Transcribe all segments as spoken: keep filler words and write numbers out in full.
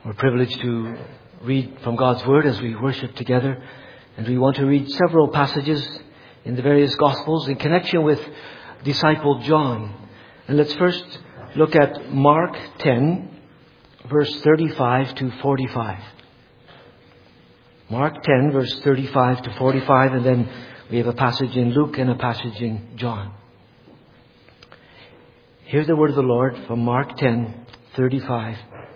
We're privileged to read from God's Word as we worship together. And we want to read several passages in the various Gospels in connection with disciple John. And let's first look at Mark ten, verse thirty-five to forty-five. Mark ten, verse thirty-five to forty-five, and then we have a passage in Luke and a passage in John. Hear the word of the Lord from Mark ten, thirty-five.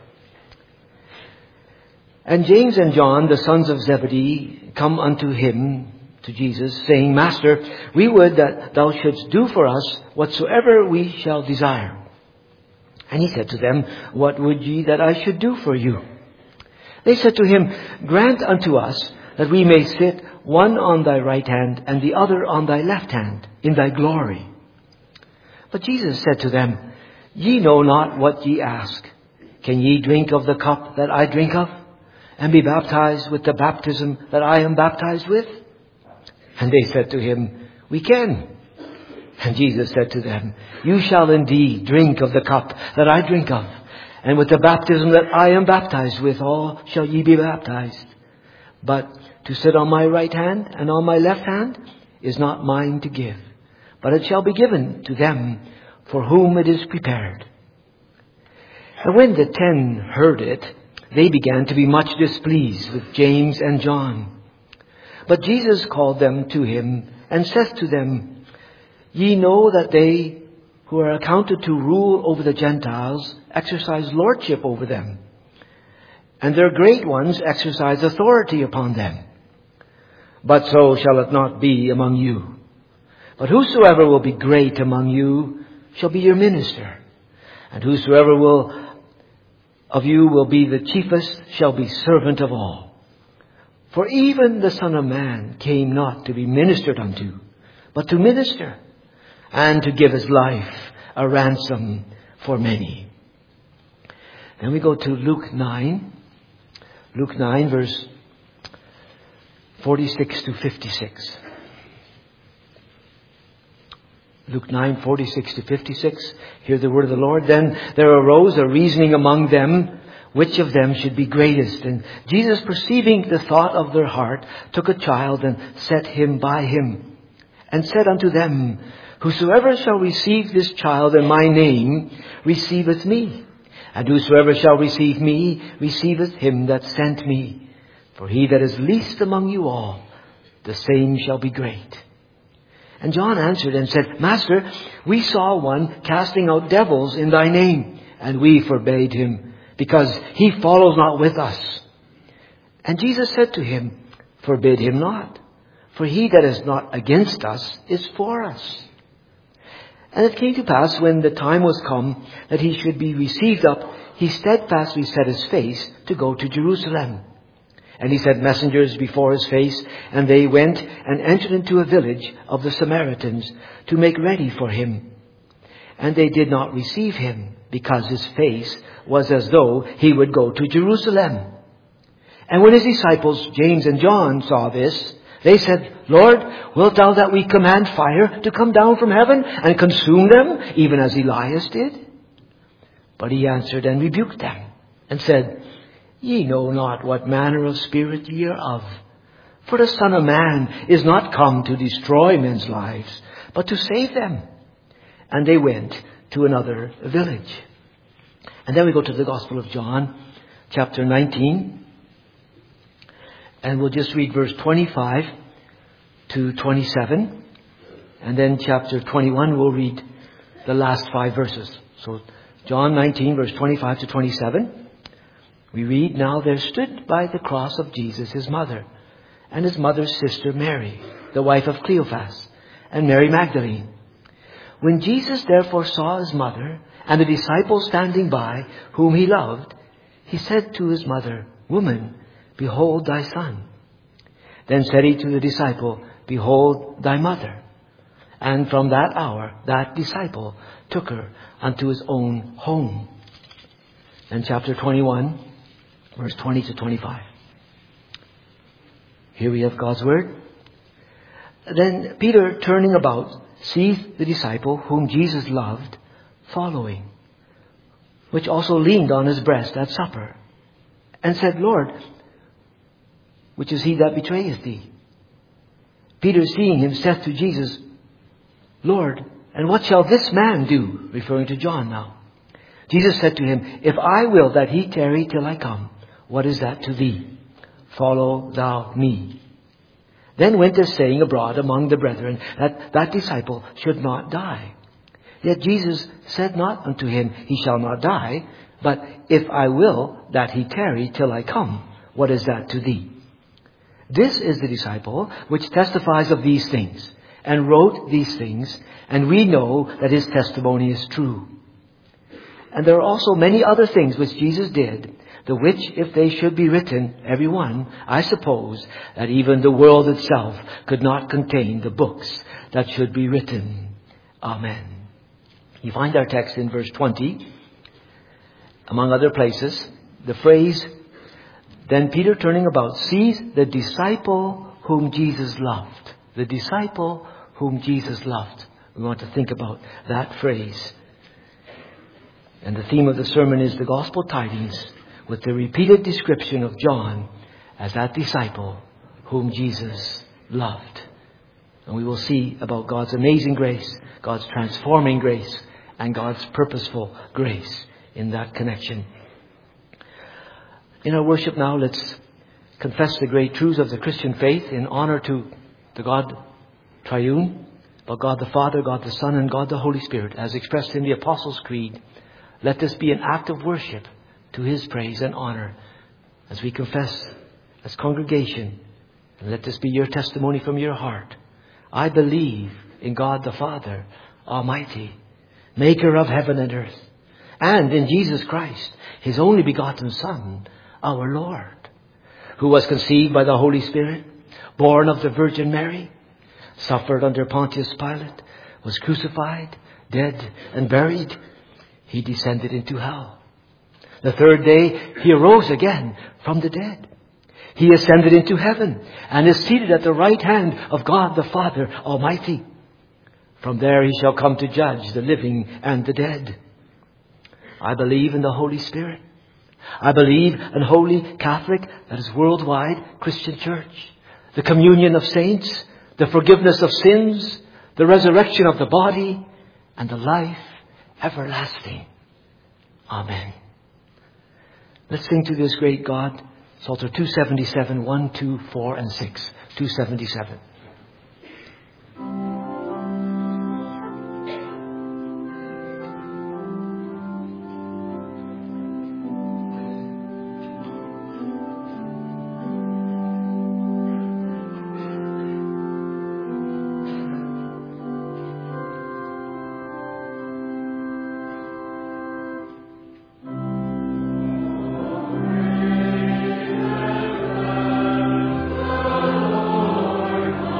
And James and John, the sons of Zebedee, come unto him, to Jesus, saying, Master, we would that thou shouldst do for us whatsoever we shall desire. And he said to them, What would ye that I should do for you? They said to him, Grant unto us that we may sit one on thy right hand and the other on thy left hand in thy glory. But Jesus said to them, Ye know not what ye ask. Can ye drink of the cup that I drink of, and be baptized with the baptism that I am baptized with? And they said to him, We can. And Jesus said to them, You shall indeed drink of the cup that I drink of, and with the baptism that I am baptized with, all shall ye be baptized. But to sit on my right hand and on my left hand is not mine to give, but it shall be given to them for whom it is prepared. And when the ten heard it, they began to be much displeased with James and John. But Jesus called them to him and said to them, Ye know that they who are accounted to rule over the Gentiles exercise lordship over them, and their great ones exercise authority upon them. But so shall it not be among you. But whosoever will be great among you shall be your minister, and whosoever will of you will be the chiefest shall be servant of all. For even the Son of Man came not to be ministered unto, but to minister, and to give his life a ransom for many. Then we go to Luke nine. Luke nine, verse forty-six to fifty-six. Luke nine, forty-six to fifty-six. Hear the word of the Lord. Then there arose a reasoning among them, which of them should be greatest. And Jesus, perceiving the thought of their heart, took a child and set him by him, and said unto them, Whosoever shall receive this child in my name receiveth me. And whosoever shall receive me receiveth him that sent me. For he that is least among you all, the same shall be great. And John answered and said, Master, we saw one casting out devils in thy name, and we forbade him, because he follows not with us. And Jesus said to him, Forbid him not, for he that is not against us is for us. And it came to pass, when the time was come that he should be received up, he steadfastly set his face to go to Jerusalem. And he sent messengers before his face, and they went and entered into a village of the Samaritans to make ready for him. And they did not receive him, because his face was as though he would go to Jerusalem. And when his disciples, James and John, saw this, they said, Lord, wilt thou that we command fire to come down from heaven and consume them, even as Elias did? But he answered and rebuked them, and said, Ye know not what manner of spirit ye are of. For the Son of Man is not come to destroy men's lives, but to save them. And they went to another village. And then we go to the Gospel of John, chapter nineteen. And we'll just read verse twenty-five to twenty-seven. And then chapter twenty-one, we'll read the last five verses. So John nineteen, verse twenty-five to twenty-seven. We read, Now there stood by the cross of Jesus his mother, and his mother's sister Mary, the wife of Cleophas, and Mary Magdalene. When Jesus therefore saw his mother, and the disciple standing by, whom he loved, he said to his mother, Woman, behold thy son. Then said he to the disciple, Behold thy mother. And from that hour that disciple took her unto his own home. And chapter twenty-one, verse twenty to twenty-five. Here we have God's word. Then Peter, turning about, sees the disciple whom Jesus loved following, which also leaned on his breast at supper. and said, Lord, which is he that betrayeth thee? Peter, seeing him, saith to Jesus, Lord, and what shall this man do? Referring to John now. Jesus said to him, If I will that he tarry till I come, what is that to thee? Follow thou me. Then went a saying abroad among the brethren, that that disciple should not die. Yet Jesus said not unto him, He shall not die, but if I will that he tarry till I come, what is that to thee? This is the disciple which testifies of these things, and wrote these things, and we know that his testimony is true. And there are also many other things which Jesus did, the which, if they should be written, every one, I suppose that even the world itself could not contain the books that should be written. Amen. You find our text in verse twenty, among other places, the phrase, Then Peter, turning about, sees the disciple whom Jesus loved. The disciple whom Jesus loved. We want to think about that phrase. And the theme of the sermon is the gospel tidings, with the repeated description of John as that disciple whom Jesus loved. And we will see about God's amazing grace, God's transforming grace, and God's purposeful grace in that connection. In our worship now, let's confess the great truths of the Christian faith in honor to the God Triune, but God the Father, God the Son, and God the Holy Spirit, as expressed in the Apostles' Creed. Let this be an act of worship to His praise and honor as we confess as congregation. And let this be your testimony from your heart. I believe in God the Father Almighty, maker of heaven and earth, and in Jesus Christ, His only begotten Son, our Lord, who was conceived by the Holy Spirit, born of the Virgin Mary, suffered under Pontius Pilate, was crucified, dead, and buried. He descended into hell. The third day, He arose again from the dead. He ascended into heaven and is seated at the right hand of God the Father Almighty. From there He shall come to judge the living and the dead. I believe in the Holy Spirit. I believe in Holy Catholic, that is worldwide, Christian Church, the communion of saints, the forgiveness of sins, the resurrection of the body, and the life everlasting. Amen. Let's sing to this great God, Psalter two seventy-seven, one, two, four, and six. two seventy-seven. Lord,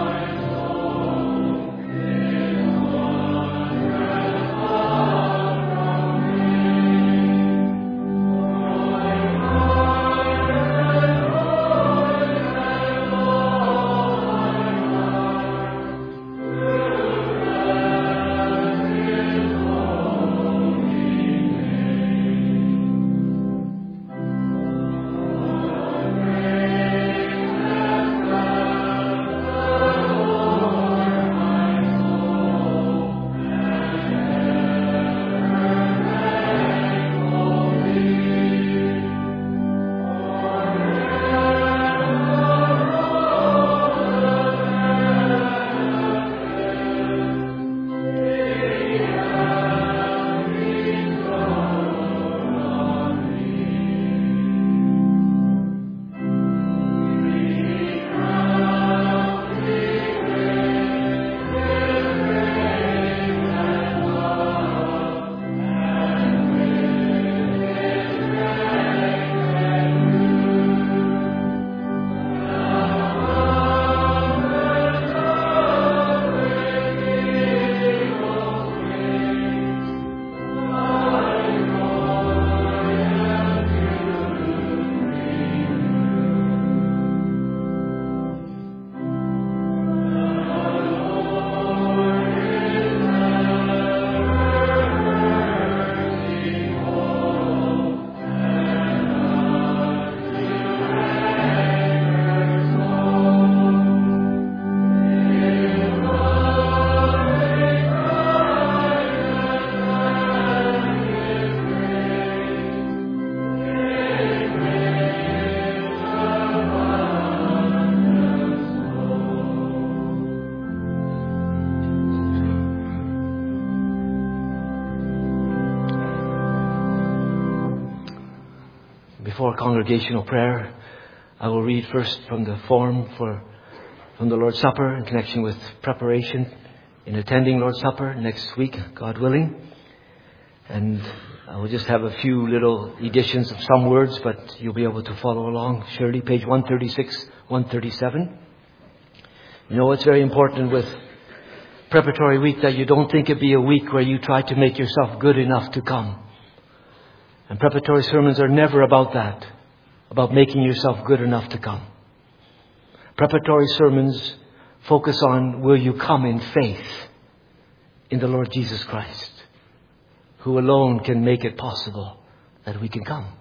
Before congregational prayer, I will read first from the form for from the Lord's Supper in connection with preparation in attending Lord's Supper next week, God willing. And I will just have a few little editions of some words, but you'll be able to follow along. Surely, page one thirty-six, one thirty-seven. You know, it's very important with preparatory week that you don't think it be a week where you try to make yourself good enough to come. And preparatory sermons are never about that, about making yourself good enough to come. Preparatory sermons focus on, will you come in faith in the Lord Jesus Christ, who alone can make it possible that we can come.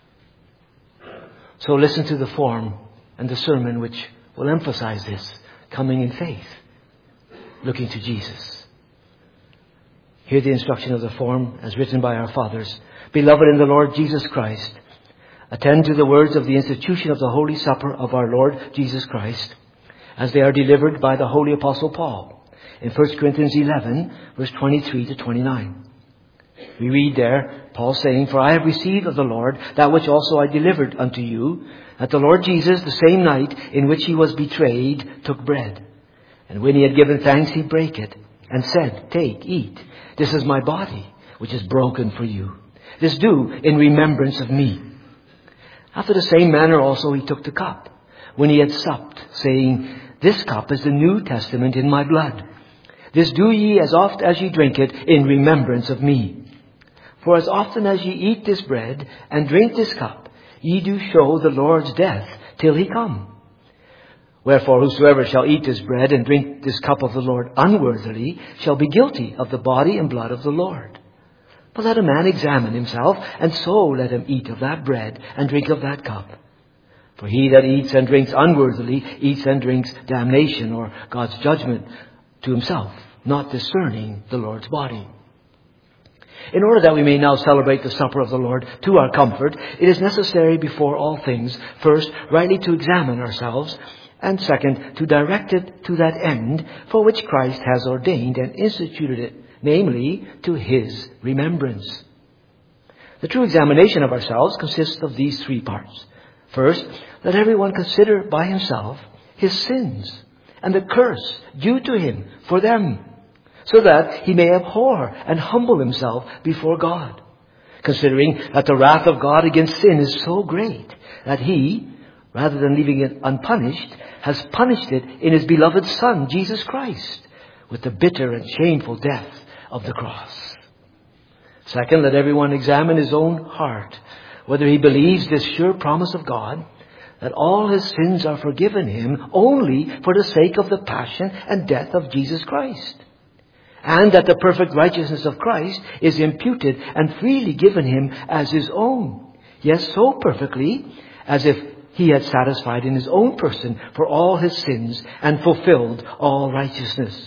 So listen to the form and the sermon which will emphasize this, coming in faith, looking to Jesus. Hear the instruction of the form as written by our fathers. Beloved in the Lord Jesus Christ, attend to the words of the institution of the Holy Supper of our Lord Jesus Christ, as they are delivered by the Holy Apostle Paul in First Corinthians eleven, verse twenty-three to twenty-nine. We read there, Paul saying, For I have received of the Lord that which also I delivered unto you, that the Lord Jesus, the same night in which he was betrayed, took bread. And when he had given thanks, he brake it, and said, Take, eat. This is my body, which is broken for you. This do in remembrance of me. After the same manner also he took the cup, when he had supped, saying, This cup is the New Testament in my blood. This do ye as oft as ye drink it in remembrance of me. For as often as ye eat this bread and drink this cup, ye do show the Lord's death till he come. Wherefore whosoever shall eat this bread and drink this cup of the Lord unworthily shall be guilty of the body and blood of the Lord. But let a man examine himself, and so let him eat of that bread and drink of that cup. For he that eats and drinks unworthily eats and drinks damnation, or God's judgment, to himself, not discerning the Lord's body. In order that we may now celebrate the supper of the Lord to our comfort, it is necessary before all things, first, rightly to examine ourselves, and second, to direct it to that end for which Christ has ordained and instituted it, namely, to his remembrance. The true examination of ourselves consists of these three parts. First, let everyone consider by himself his sins and the curse due to him for them, so that he may abhor and humble himself before God, considering that the wrath of God against sin is so great that he, rather than leaving it unpunished, has punished it in his beloved Son, Jesus Christ, with the bitter and shameful death of the cross. Second, let everyone examine his own heart, whether he believes this sure promise of God, that all his sins are forgiven him only for the sake of the passion and death of Jesus Christ, and that the perfect righteousness of Christ is imputed and freely given him as his own, yes, so perfectly as if he had satisfied in his own person for all his sins and fulfilled all righteousness.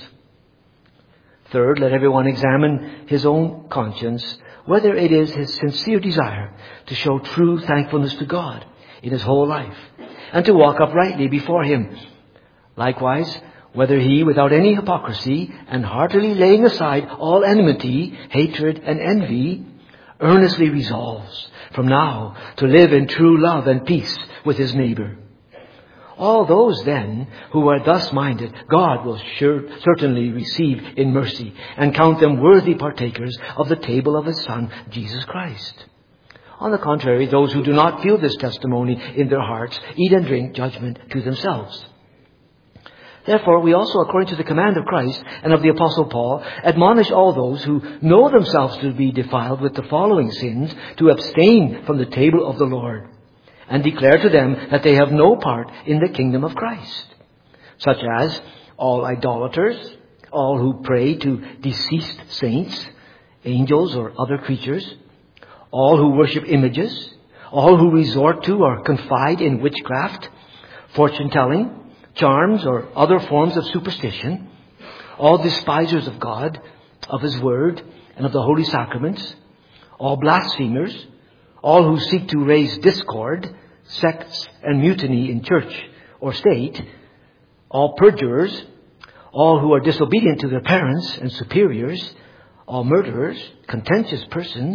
Third, let everyone examine his own conscience, whether it is his sincere desire to show true thankfulness to God in his whole life, and to walk uprightly before him. Likewise, whether he, without any hypocrisy, and heartily laying aside all enmity, hatred, and envy, earnestly resolves from now to live in true love and peace with his neighbor. All those then who are thus minded, God will sure, certainly receive in mercy and count them worthy partakers of the table of his Son, Jesus Christ. On the contrary, those who do not feel this testimony in their hearts eat and drink judgment to themselves. Therefore, we also, according to the command of Christ and of the Apostle Paul, admonish all those who know themselves to be defiled with the following sins to abstain from the table of the Lord, and declare to them that they have no part in the kingdom of Christ, such as all idolaters, all who pray to deceased saints, angels or other creatures, all who worship images, all who resort to or confide in witchcraft, fortune-telling, charms or other forms of superstition, all despisers of God, of his word, and of the holy sacraments, all blasphemers, all who seek to raise discord, sects, and mutiny in church or state, all perjurers, all who are disobedient to their parents and superiors, all murderers, contentious persons,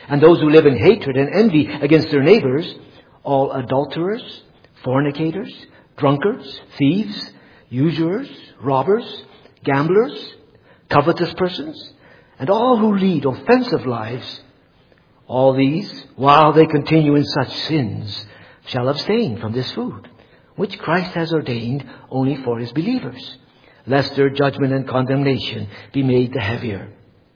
and those who live in hatred and envy against their neighbors, all adulterers, fornicators, drunkards, thieves, usurers, robbers, gamblers, covetous persons, and all who lead offensive lives, all these, while they continue in such sins, shall abstain from this food, which Christ has ordained only for his believers, lest their judgment and condemnation be made the heavier.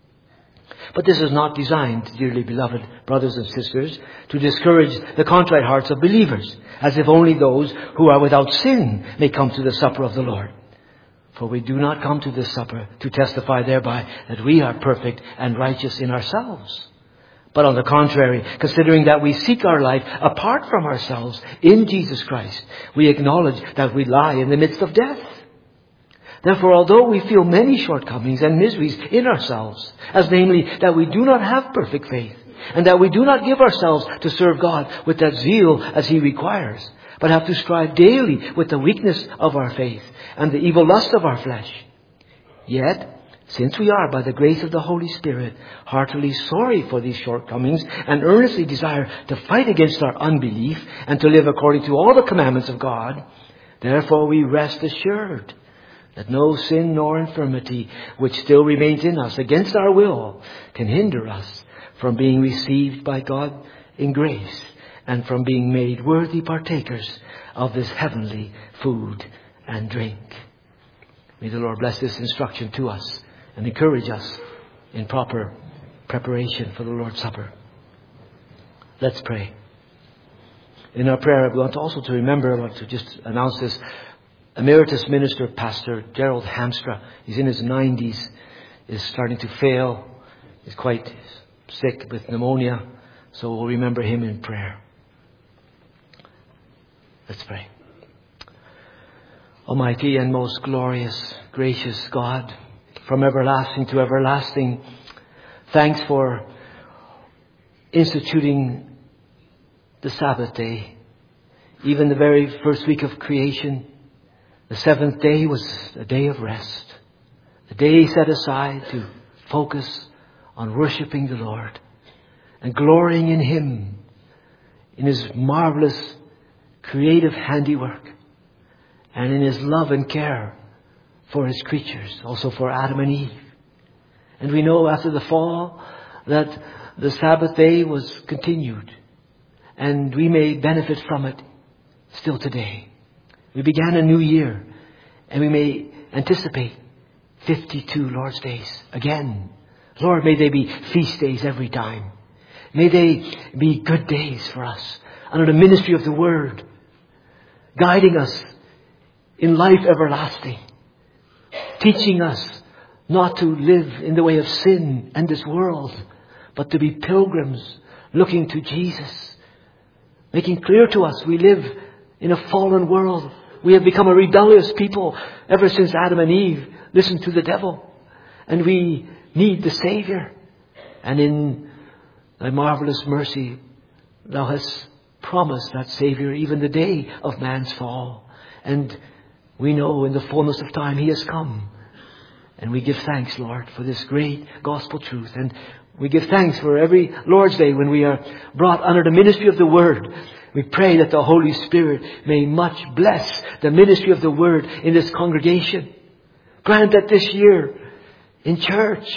But this is not designed, dearly beloved brothers and sisters, to discourage the contrite hearts of believers, as if only those who are without sin may come to the supper of the Lord. For we do not come to this supper to testify thereby that we are perfect and righteous in ourselves. But on the contrary, considering that we seek our life apart from ourselves in Jesus Christ, we acknowledge that we lie in the midst of death. Therefore, although we feel many shortcomings and miseries in ourselves, as namely that we do not have perfect faith, and that we do not give ourselves to serve God with that zeal as he requires, but have to strive daily with the weakness of our faith and the evil lust of our flesh, yet, since we are, by the grace of the Holy Spirit, heartily sorry for these shortcomings and earnestly desire to fight against our unbelief and to live according to all the commandments of God, therefore we rest assured that no sin nor infirmity which still remains in us against our will can hinder us from being received by God in grace and from being made worthy partakers of this heavenly food and drink. May the Lord bless this instruction to us and encourage us in proper preparation for the Lord's Supper. Let's pray. In our prayer, we want also to remember, I want to just announce this, Emeritus Minister Pastor Gerald Hamstra. He's in his nineties, is starting to fail. He's quite sick with pneumonia, so we'll remember him in prayer. Let's pray. Almighty and most glorious, gracious God, from everlasting to everlasting, thanks for instituting the Sabbath day. Even the very first week of creation, the seventh day was a day of rest. A day set aside to focus on worshiping the Lord and glorying in him, in his marvelous creative handiwork, and in his love and care for his creatures, also for Adam and Eve. And we know after the fall that the Sabbath day was continued, and we may benefit from it still today. We began a new year, and we may anticipate fifty-two Lord's days again. Lord, may they be feast days every time. May they be good days for us under the ministry of the Word, guiding us in life everlasting, teaching us not to live in the way of sin and this world, but to be pilgrims looking to Jesus, making clear to us we live in a fallen world. We have become a rebellious people ever since Adam and Eve listened to the devil, and we need the Savior. And in thy marvelous mercy, thou hast promised that Savior even the day of man's fall. And we know in the fullness of time he has come. And we give thanks, Lord, for this great gospel truth. And we give thanks for every Lord's Day when we are brought under the ministry of the Word. We pray that the Holy Spirit may much bless the ministry of the Word in this congregation. Grant that this year in church,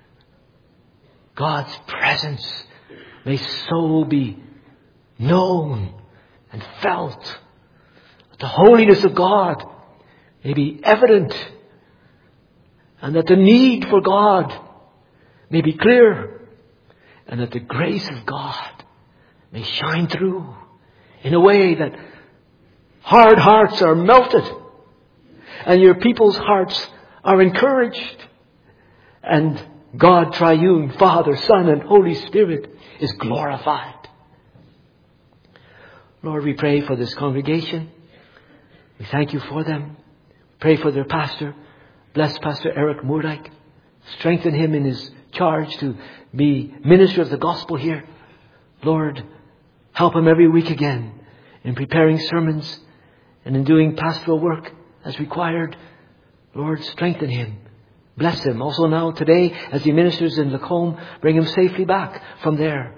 God's presence may so be known and felt. That the holiness of God may be evident, and that the need for God may be clear, and that the grace of God may shine through in a way that hard hearts are melted and your people's hearts are encouraged, and God triune, Father, Son, and Holy Spirit is glorified. Lord, we pray for this congregation. We thank you for them. Pray for their pastor. Bless Pastor Eric Moerdijk. Strengthen him in his charge to be minister of the gospel here. Lord, help him every week again in preparing sermons and in doing pastoral work as required. Lord, strengthen him. Bless him. Also now today, as he ministers in Lacombe, bring him safely back from there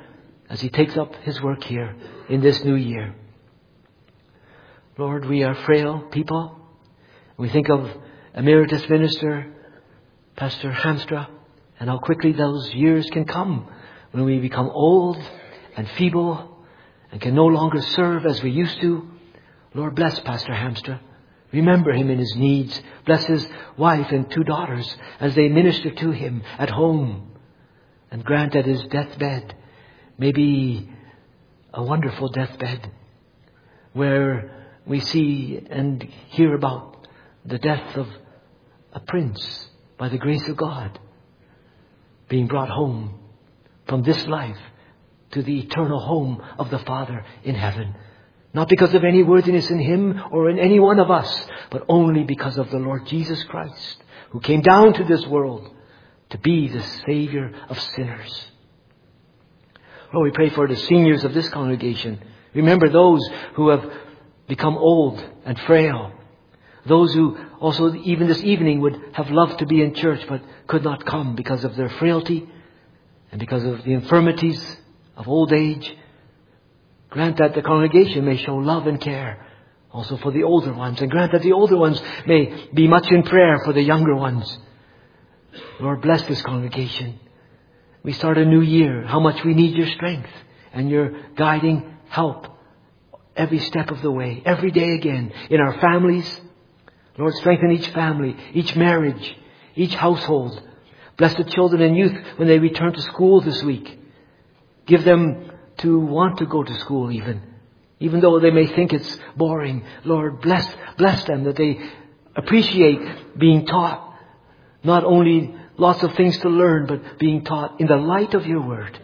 as he takes up his work here in this new year. Lord, we are frail people. We think of Emeritus Minister Pastor Hamstra and how quickly those years can come when we become old and feeble and can no longer serve as we used to. Lord, bless Pastor Hamstra. Remember him in his needs. Bless his wife and two daughters as they minister to him at home. And grant that his deathbed may be a wonderful deathbed where we see and hear about the death of a prince by the grace of God being brought home from this life to the eternal home of the Father in heaven. Not because of any worthiness in him or in any one of us, but only because of the Lord Jesus Christ, who came down to this world to be the Savior of sinners. Lord, we pray for the seniors of this congregation. Remember those who have become old and frail. Those who also even this evening would have loved to be in church but could not come because of their frailty and because of the infirmities of old age. Grant that the congregation may show love and care also for the older ones. And grant that the older ones may be much in prayer for the younger ones. Lord, bless this congregation. We start a new year. How much we need your strength and your guiding help every step of the way, every day again, in our families. Lord, strengthen each family, each marriage, each household. Bless the children and youth when they return to school this week. Give them to want to go to school even, even though they may think it's boring. Lord, bless, bless them that they appreciate being taught. Not only lots of things to learn, but being taught in the light of your word.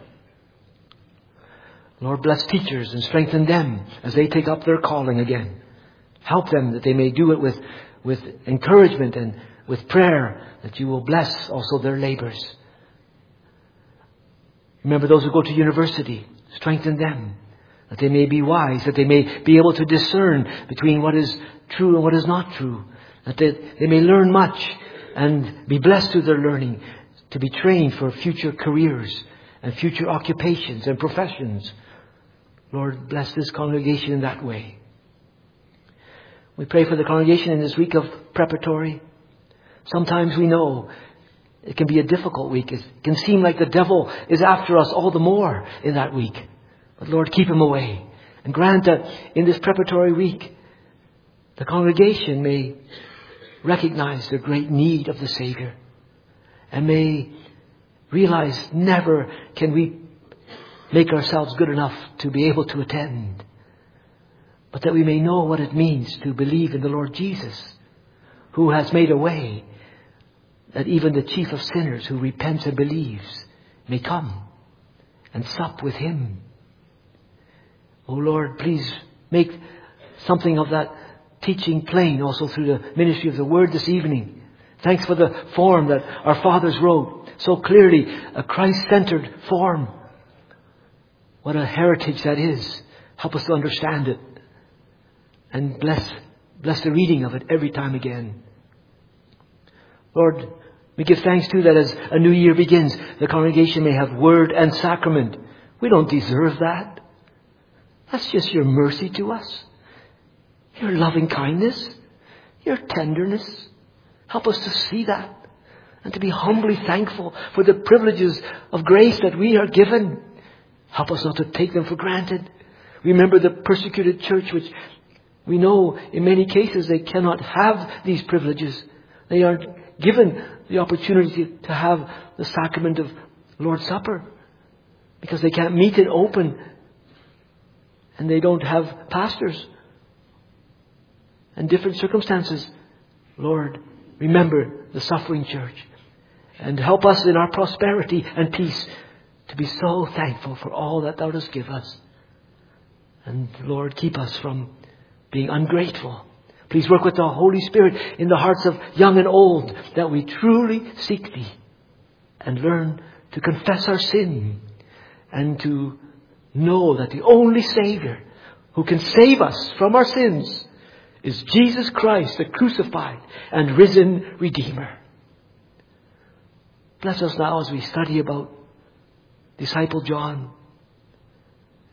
Lord, bless teachers and strengthen them as they take up their calling again. Help them that they may do it with, with encouragement and with prayer, that you will bless also their labors. Remember those who go to university. Strengthen them, that they may be wise, that they may be able to discern between what is true and what is not true, that they, they may learn much and be blessed through their learning, to be trained for future careers and future occupations and professions. Lord, bless this congregation in that way. We pray for the congregation in this week of preparatory. Sometimes we know it can be a difficult week. It can seem like the devil is after us all the more in that week. But Lord, keep him away. And grant that in this preparatory week, the congregation may recognize the great need of the Savior. And may realize never can we make ourselves good enough to be able to attend. But that we may know what it means to believe in the Lord Jesus, who has made a way that even the chief of sinners who repents and believes may come and sup with him. Oh Lord, please make something of that teaching plain also through the ministry of the word this evening. Thanks for the form that our fathers wrote so clearly, a Christ-centered form. What a heritage that is. Help us to understand it. And bless, bless the reading of it every time again. Lord, we give thanks too that as a new year begins, the congregation may have word and sacrament. We don't deserve that. That's just your mercy to us. Your loving kindness. Your tenderness. Help us to see that. And to be humbly thankful for the privileges of grace that we are given. Help us not to take them for granted. Remember the persecuted church, which we know in many cases they cannot have these privileges. They aren't given the opportunity to have the sacrament of Lord's Supper because they can't meet in open and they don't have pastors and different circumstances. Lord, remember the suffering church and help us in our prosperity and peace to be so thankful for all that Thou dost give us. And Lord, keep us from being ungrateful. Please work with the Holy Spirit in the hearts of young and old, that we truly seek Thee and learn to confess our sin and to know that the only Savior who can save us from our sins is Jesus Christ, the crucified and risen Redeemer. Bless us now as we study about disciple John.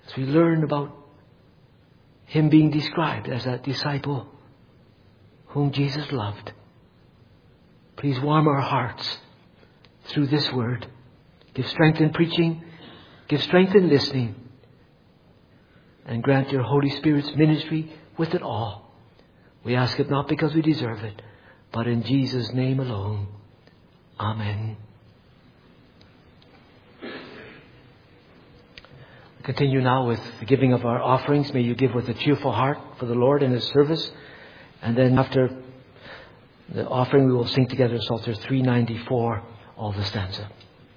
as we learn about Him being described as that disciple whom Jesus loved. Please warm our hearts through this word. Give strength in preaching. Give strength in listening. And grant your Holy Spirit's ministry with it all. We ask it not because we deserve it, but in Jesus' name alone. Amen. We continue now with the giving of our offerings. May you give with a cheerful heart for the Lord and His service. And then after the offering, we will sing together Psalter three ninety-four, all the stanza.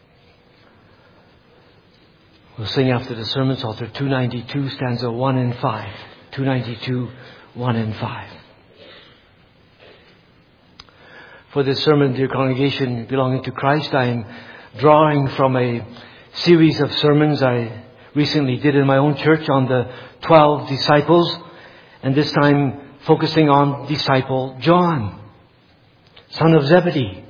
We'll sing after the sermon Psalter two ninety-two, stanza one and five. two ninety-two, one and five. For this sermon, dear congregation belonging to Christ, I am drawing from a series of sermons I recently did in my own church on the twelve disciples, and this time focusing on disciple John, son of Zebedee.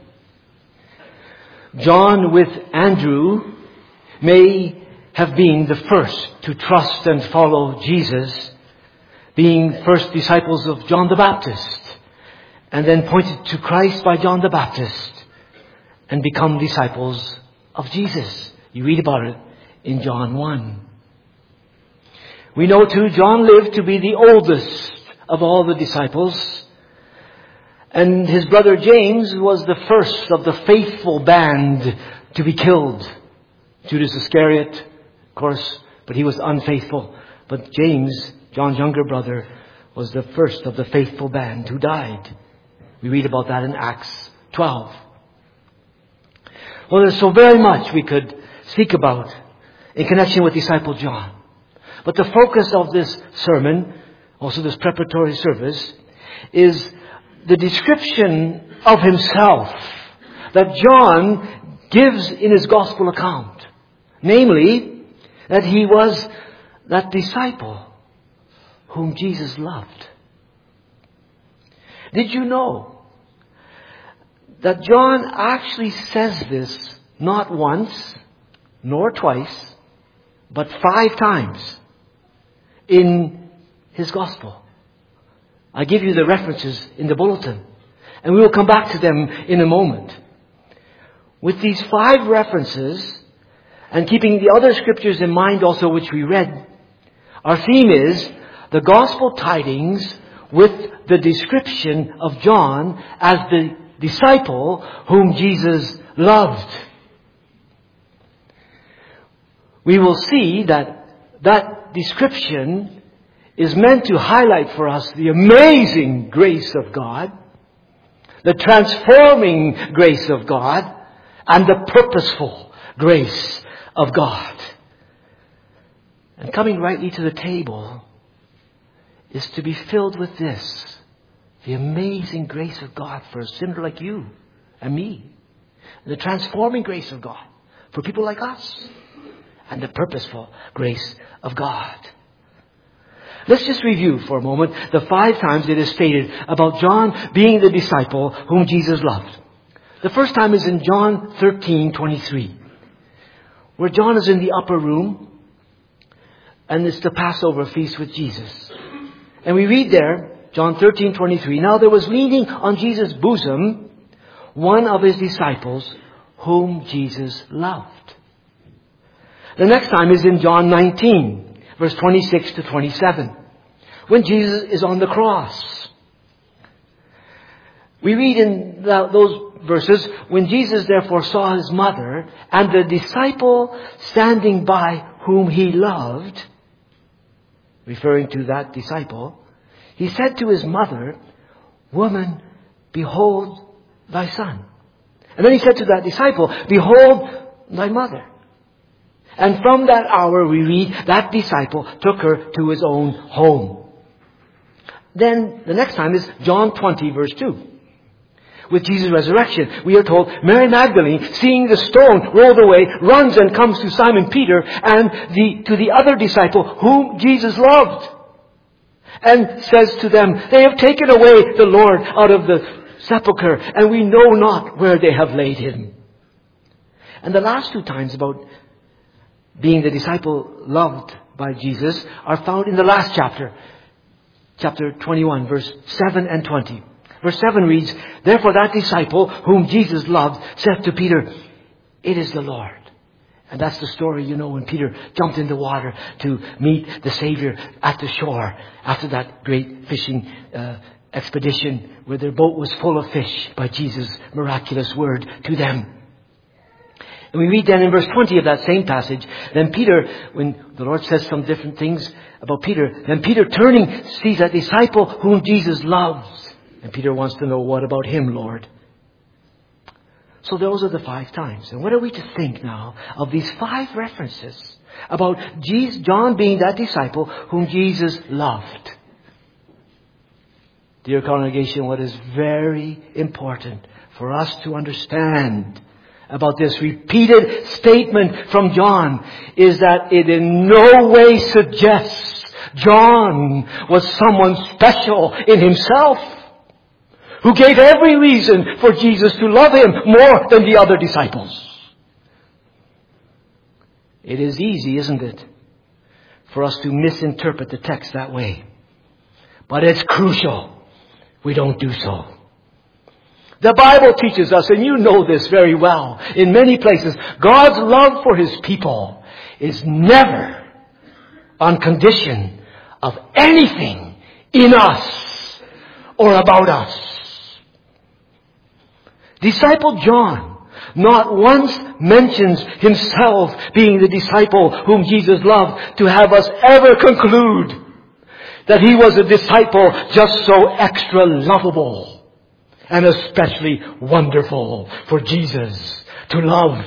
John with Andrew may have been the first to trust and follow Jesus, being first disciples of John the Baptist, and then pointed to Christ by John the Baptist, and become disciples of Jesus. You read about it in John one. We know too, John lived to be the oldest of all the disciples, and his brother James was the first of the faithful band to be killed. Judas Iscariot, of course, but he was unfaithful. But James, John's younger brother, was the first of the faithful band who died. We read about that in Acts twelve. Well, there's so very much we could speak about in connection with disciple John. But the focus of this sermon, also this preparatory service, is the description of himself that John gives in his gospel account. Namely, that he was that disciple whom Jesus loved. Did you know that John actually says this not once, nor twice, but five times in his gospel? I give you the references in the bulletin, and we will come back to them in a moment. With these five references, and keeping the other scriptures in mind also which we read, our theme is the gospel tidings with the description of John as the disciple whom Jesus loved. We will see that that description is meant to highlight for us the amazing grace of God, the transforming grace of God, and the purposeful grace of God. And coming rightly to the table is to be filled with this, the amazing grace of God for a sinner like you and me, the transforming grace of God for people like us, and the purposeful grace of God. Let's just review for a moment the five times it is stated about John being the disciple whom Jesus loved. The first time is in John thirteen twenty-three, where John is in the upper room, and it's the Passover feast with Jesus. And we read there, John thirteen twenty-three, now there was leaning on Jesus' bosom one of his disciples whom Jesus loved. The next time is in John nineteen, verse twenty-six to twenty-seven, when Jesus is on the cross. We read in the, those verses, when Jesus therefore saw his mother and the disciple standing by whom he loved, referring to that disciple, he said to his mother, Woman, behold thy son. And then he said to that disciple, Behold thy mother. And from that hour, we read, that disciple took her to his own home. Then the next time is John twenty, verse two. With Jesus' resurrection, we are told, Mary Magdalene, seeing the stone rolled away, runs and comes to Simon Peter and the, to the other disciple whom Jesus loved, and says to them, They have taken away the Lord out of the sepulchre, and we know not where they have laid him. And the last two times about being the disciple loved by Jesus are found in the last chapter. Chapter twenty-one, verse seven and twenty. Verse seven reads, "Therefore that disciple whom Jesus loved said to Peter, 'It is the Lord.'" And that's the story, you know, when Peter jumped in the water to meet the Savior at the shore after that great fishing uh, expedition where their boat was full of fish by Jesus' miraculous word to them. And we read then in verse twenty of that same passage, then Peter, when the Lord says some different things about Peter, then Peter turning sees a disciple whom Jesus loves. And Peter wants to know, what about him, Lord? So those are the five times. And what are we to think now of these five references about Jesus, John being that disciple whom Jesus loved? Dear congregation, what is very important for us to understand about this repeated statement from John is that it in no way suggests John was someone special in himself, who gave every reason for Jesus to love him more than the other disciples. It is easy, isn't it, for us to misinterpret the text that way. But it's crucial we don't do so. The Bible teaches us, and you know this very well, in many places, God's love for His people is never on condition of anything in us or about us. Disciple John not once mentions himself being the disciple whom Jesus loved to have us ever conclude that he was a disciple just so extra lovable and especially wonderful for Jesus to love.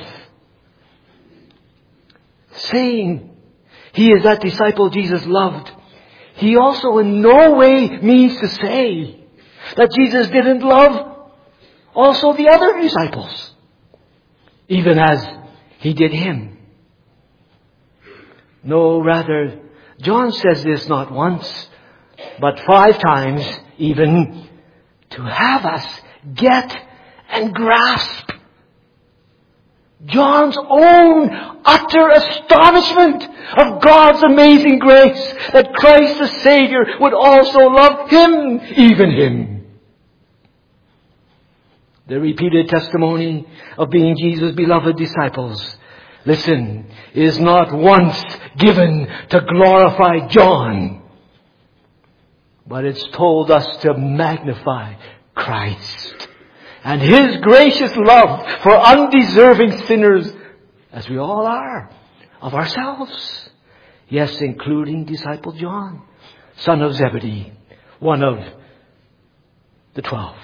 Saying he is that disciple Jesus loved, he also in no way means to say that Jesus didn't love also the other disciples, even as he did him. No, rather, John says this not once, but five times even, to have us get and grasp John's own utter astonishment of God's amazing grace, that Christ the Savior would also love him, even him. The repeated testimony of being Jesus' beloved disciples, listen, is not once given to glorify John, but it's told us to magnify Christ and His gracious love for undeserving sinners, as we all are, of ourselves. Yes, including disciple John, son of Zebedee, one of the twelve.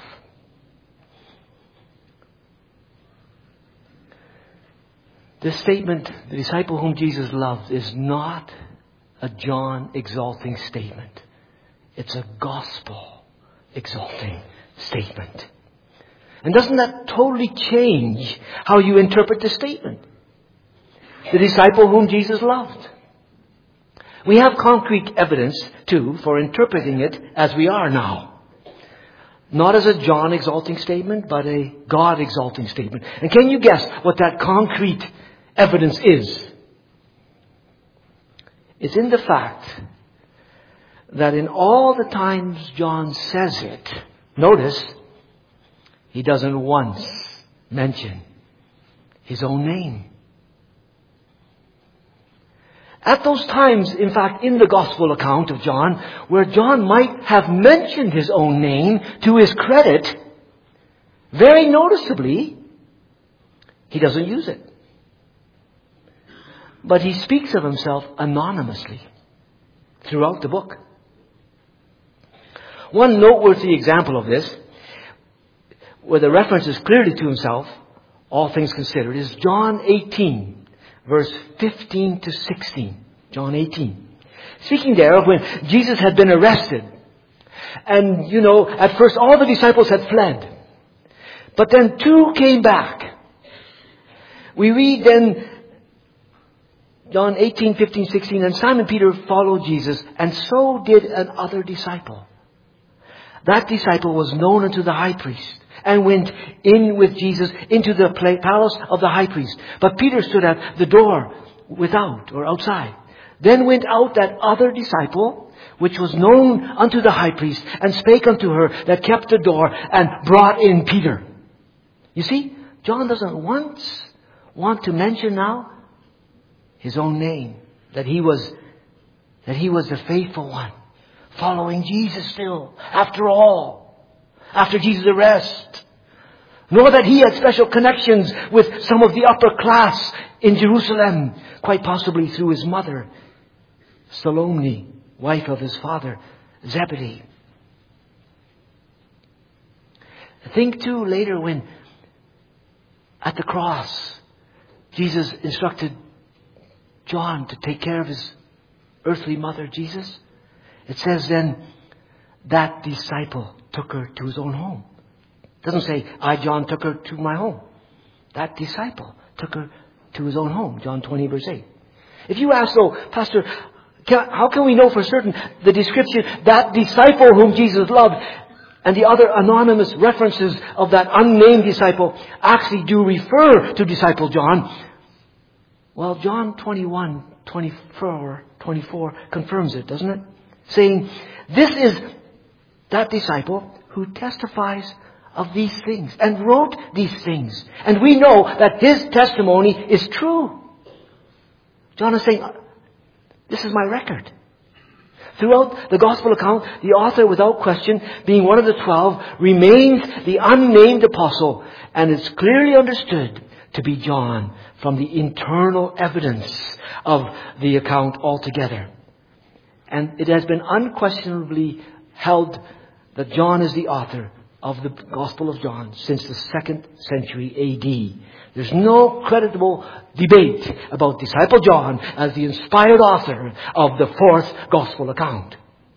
This statement, the disciple whom Jesus loved, is not a John exalting statement. It's a gospel exalting statement. And doesn't that totally change how you interpret the statement? The disciple whom Jesus loved. We have concrete evidence, too, for interpreting it as we are now. Not as a John exalting statement, but a God exalting statement. And can you guess what that concrete evidence is? It's in the fact that in all the times John says it, notice, he doesn't once mention his own name. At those times, in fact, in the gospel account of John, where John might have mentioned his own name to his credit, very noticeably, he doesn't use it. But he speaks of himself anonymously throughout the book. One noteworthy example of this, where the reference is clearly to himself, all things considered, is John eighteen, verse fifteen to sixteen. John eighteen. Speaking there of when Jesus had been arrested. And, you know, at first all the disciples had fled. But then two came back. We read then, John eighteen, fifteen, sixteen, and Simon Peter followed Jesus, and so did another disciple. That disciple was known unto the high priest, and went in with Jesus into the palace of the high priest. But Peter stood at the door without or outside. Then went out that other disciple, which was known unto the high priest, and spake unto her that kept the door, and brought in Peter. You see, John doesn't once want to mention now his own name, that he was, that he was the faithful one, following Jesus still, after all, after Jesus' arrest. Nor that he had special connections with some of the upper class in Jerusalem, quite possibly through his mother, Salome, wife of his father, Zebedee. Think too later when at the cross, Jesus instructed John to take care of his earthly mother, Jesus. It says then, that disciple took her to his own home. It doesn't say, I, John, took her to my home. That disciple took her to his own home. John twenty, verse eight. If you ask, though, Pastor, can, how can we know for certain the description, that disciple whom Jesus loved, and the other anonymous references of that unnamed disciple actually do refer to disciple John? Well, John twenty-one, twenty-four, twenty-four confirms it, doesn't it? Saying, this is that disciple who testifies of these things and wrote these things. And we know that his testimony is true. John is saying, this is my record. Throughout the gospel account, the author, without question, being one of the twelve, remains the unnamed apostle, and is clearly understood to be John from the internal evidence of the account altogether. And it has been unquestionably held that John is the author of the Gospel of John since the second century A D. There's no creditable debate about disciple John as the inspired author of the fourth Gospel account.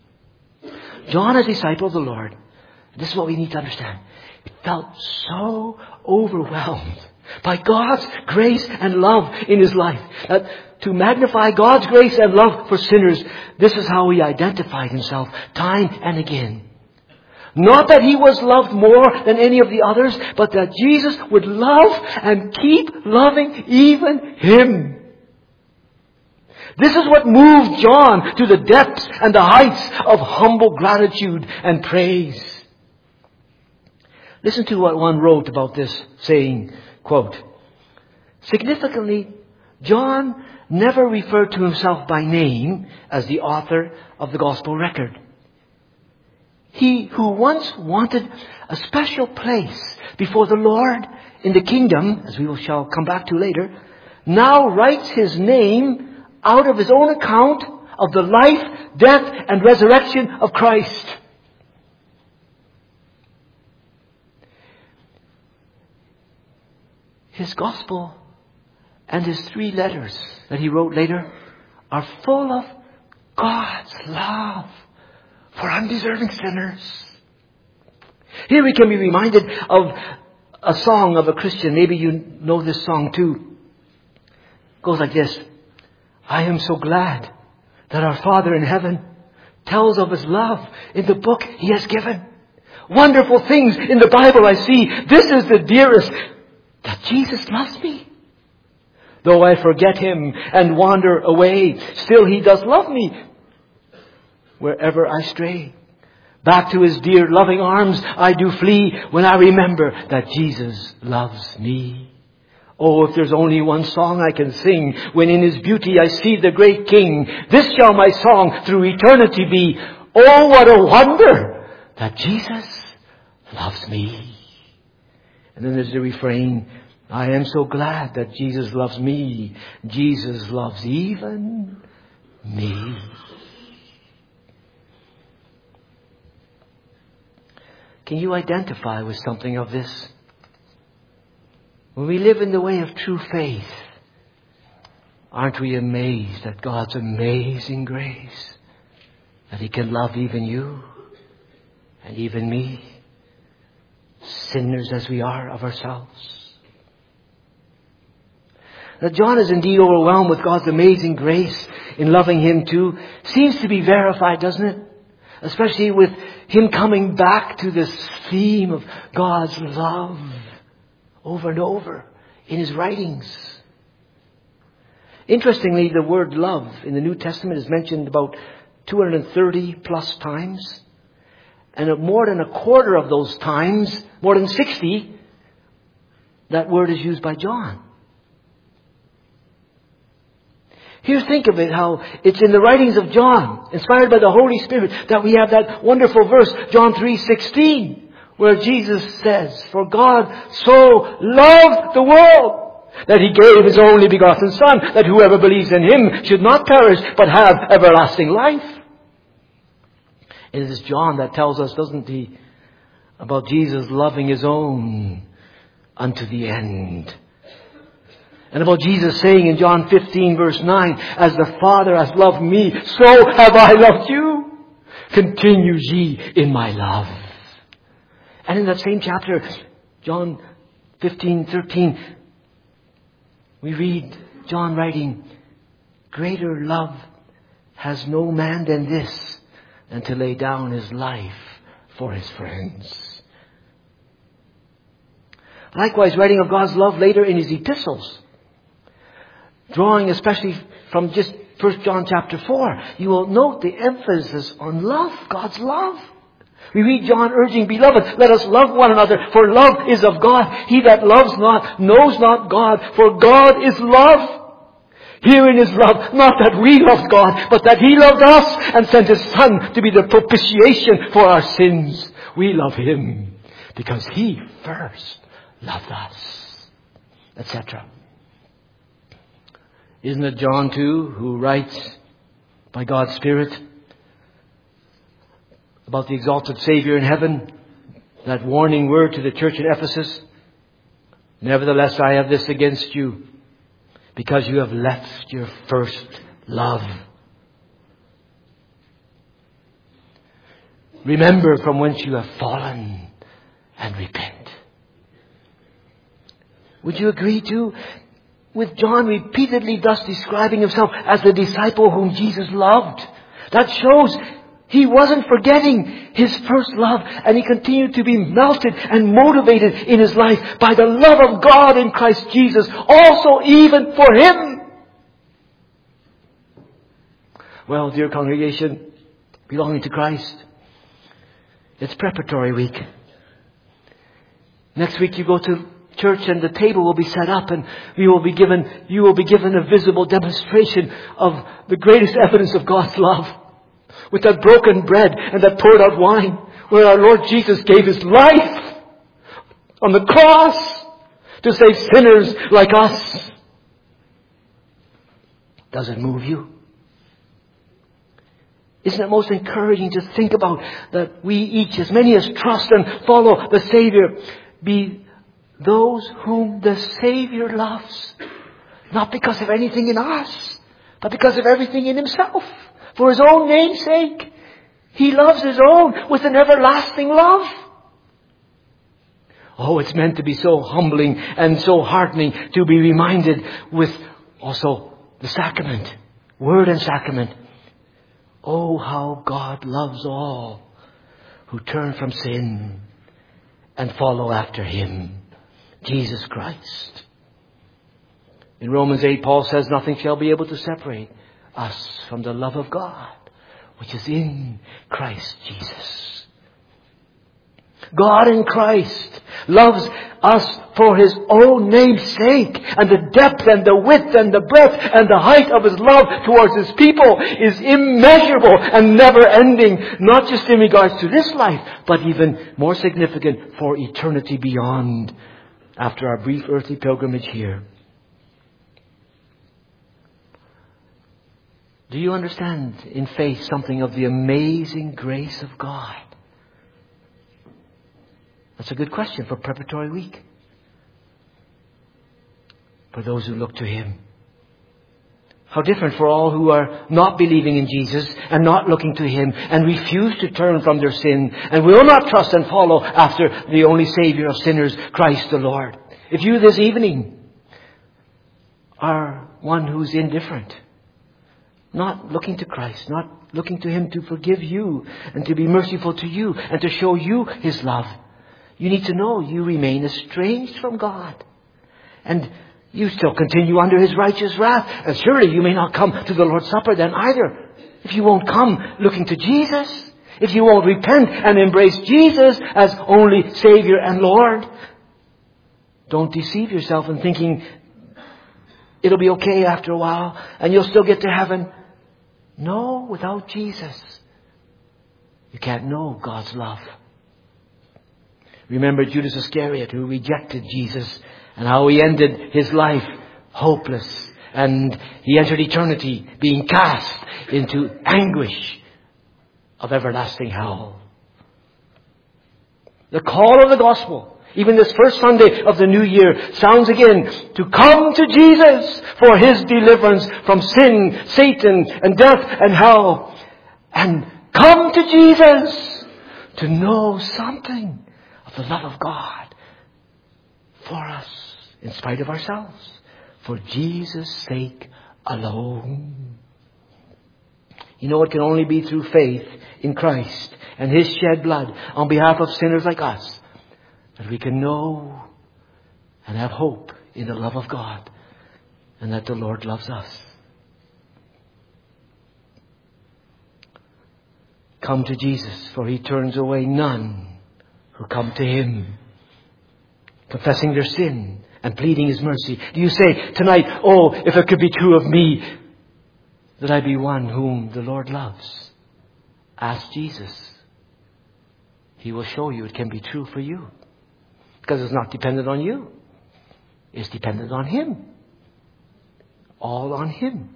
John, as disciple of the Lord, this is what we need to understand, felt so overwhelmed by God's grace and love in his life that to magnify God's grace and love for sinners, this is how he identified himself time and again. Not that he was loved more than any of the others, but that Jesus would love and keep loving even him. This is what moved John to the depths and the heights of humble gratitude and praise. Listen to what one wrote about this, saying, quote, significantly, John never referred to himself by name as the author of the gospel record. He who once wanted a special place before the Lord in the kingdom, as we shall come back to later, now writes his name out of his own account of the life, death, and resurrection of Christ. His gospel and his three letters that he wrote later are full of God's love for undeserving sinners. Here we can be reminded of a song of a Christian. Maybe you know this song too. It goes like this. I am so glad that our Father in heaven tells of his love in the book he has given. Wonderful things in the Bible I see. This is the dearest, that Jesus loves me. Though I forget him and wander away, still he does love me. Wherever I stray, back to his dear loving arms I do flee when I remember that Jesus loves me. Oh, if there's only one song I can sing when in his beauty I see the great King, this shall my song through eternity be. Oh, what a wonder that Jesus loves me. And then there's the refrain, I am so glad that Jesus loves me. Jesus loves even me. Can you identify with something of this? When we live in the way of true faith, aren't we amazed at God's amazing grace? That he can love even you and even me, sinners as we are of ourselves. That John is indeed overwhelmed with God's amazing grace in loving him too seems to be verified, doesn't it? Especially with him coming back to this theme of God's love over and over in his writings. Interestingly, the word love in the New Testament is mentioned about two hundred thirty plus times. And at more than a quarter of those times, more than sixty, that word is used by John. Here, think of it, how it's in the writings of John, inspired by the Holy Spirit, that we have that wonderful verse, John three sixteen, where Jesus says, "For God so loved the world, that He gave His only begotten Son, that whoever believes in Him should not perish, but have everlasting life." It is John that tells us, doesn't he, about Jesus loving His own unto the end. And about Jesus saying in John fifteen verse nine, "As the Father has loved me, so have I loved you. Continue ye in my love." And in that same chapter, John fifteen thirteen, we read John writing, "Greater love has no man than this, than to lay down his life for his friends." Likewise, writing of God's love later in his epistles, drawing especially from just First John chapter four, you will note the emphasis on love, God's love. We read John urging, "Beloved, let us love one another, for love is of God. He that loves not knows not God, for God is love. Herein is love, not that we loved God, but that He loved us and sent His Son to be the propitiation for our sins." We love Him because He first loved us, et cetera. Isn't it John too who writes by God's Spirit about the exalted Savior in heaven, that warning word to the church at Ephesus? "Nevertheless, I have this against you, because you have left your first love. Remember from whence you have fallen and repent." Would you agree too with John repeatedly thus describing himself as the disciple whom Jesus loved? That shows he wasn't forgetting his first love, and he continued to be melted and motivated in his life by the love of God in Christ Jesus, also even for him. Well, dear congregation belonging to Christ, it's preparatory week. Next week you go to church and the table will be set up, and we will be given, you will be given a visible demonstration of the greatest evidence of God's love, with that broken bread and that poured out wine, where our Lord Jesus gave His life on the cross to save sinners like us. Does it move you? Isn't it most encouraging to think about that we each, as many as trust and follow the Savior, be those whom the Savior loves, not because of anything in us, but because of everything in Himself. For His own name's sake, He loves His own with an everlasting love. Oh, it's meant to be so humbling and so heartening to be reminded with also the sacrament, word and sacrament. Oh, how God loves all who turn from sin and follow after Him, Jesus Christ. In Romans eight, Paul says, "Nothing shall be able to separate us from the love of God, which is in Christ Jesus." God in Christ loves us for His own name's sake, and the depth and the width and the breadth and the height of His love towards His people is immeasurable and never ending, not just in regards to this life, but even more significant for eternity beyond, after our brief earthly pilgrimage here. Do you understand in faith something of the amazing grace of God? That's a good question for preparatory week, for those who look to Him. How different for all who are not believing in Jesus and not looking to Him and refuse to turn from their sin and will not trust and follow after the only Savior of sinners, Christ the Lord. If you this evening are one who's indifferent, not looking to Christ, not looking to Him to forgive you and to be merciful to you and to show you His love, you need to know you remain estranged from God. And you still continue under His righteous wrath. And surely you may not come to the Lord's Supper then either. If you won't come looking to Jesus, if you won't repent and embrace Jesus as only Savior and Lord, don't deceive yourself in thinking it'll be okay after a while and you'll still get to heaven. No, without Jesus, you can't know God's love. Remember Judas Iscariot, who rejected Jesus, and how he ended his life hopeless. And he entered eternity being cast into anguish of everlasting hell. The call of the gospel, even this first Sunday of the new year, sounds again to come to Jesus for His deliverance from sin, Satan, and death and hell. And come to Jesus to know something of the love of God for us in spite of ourselves. For Jesus' sake alone. You know, it can only be through faith in Christ and His shed blood on behalf of sinners like us that we can know and have hope in the love of God and that the Lord loves us. Come to Jesus, for He turns away none who come to Him, confessing their sin and pleading His mercy. Do you say tonight, oh, if it could be true of me that I be one whom the Lord loves? Ask Jesus. He will show you it can be true for you. Because it's not dependent on you. It's dependent on Him. All on Him.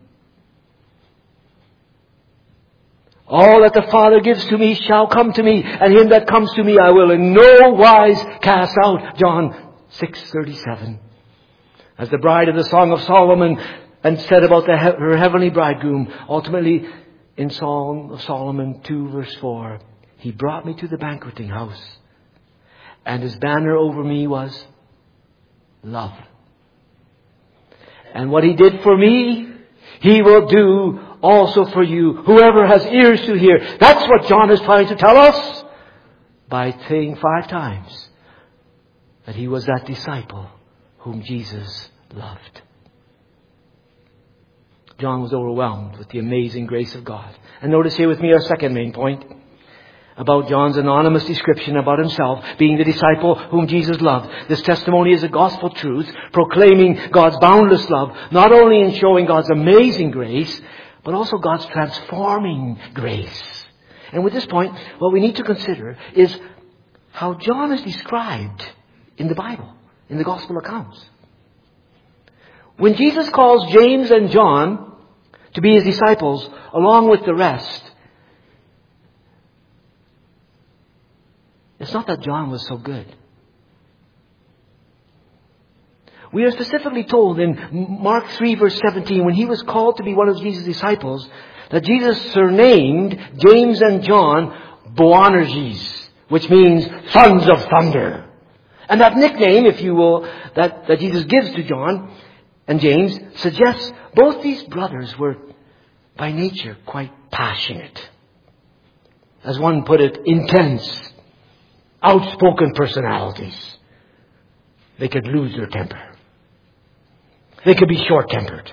All that the Father gives to me shall come to me, and him that comes to me I will in no wise cast out. John six thirty-seven. As the bride of the Song of Solomon and said about the, her heavenly bridegroom, ultimately in Song of Solomon two verse four, He brought me to the banqueting house, and His banner over me was love. And what He did for me, He will do also for you. Whoever has ears to hear. That's what John is trying to tell us by saying five times that he was that disciple whom Jesus loved. John was overwhelmed with the amazing grace of God. And notice here with me our second main point about John's anonymous description about himself being the disciple whom Jesus loved. This testimony is a gospel truth, proclaiming God's boundless love, not only in showing God's amazing grace, but also God's transforming grace. And with this point, what we need to consider is how John is described in the Bible, in the gospel accounts. When Jesus calls James and John to be His disciples along with the rest, it's not that John was so good. We are specifically told in Mark three verse seventeen, when he was called to be one of Jesus' disciples, that Jesus surnamed James and John Boanerges, which means sons of thunder. And that nickname, if you will, that, that Jesus gives to John and James suggests both these brothers were by nature quite passionate. As one put it, intense, outspoken personalities. They could lose their temper. They could be short-tempered.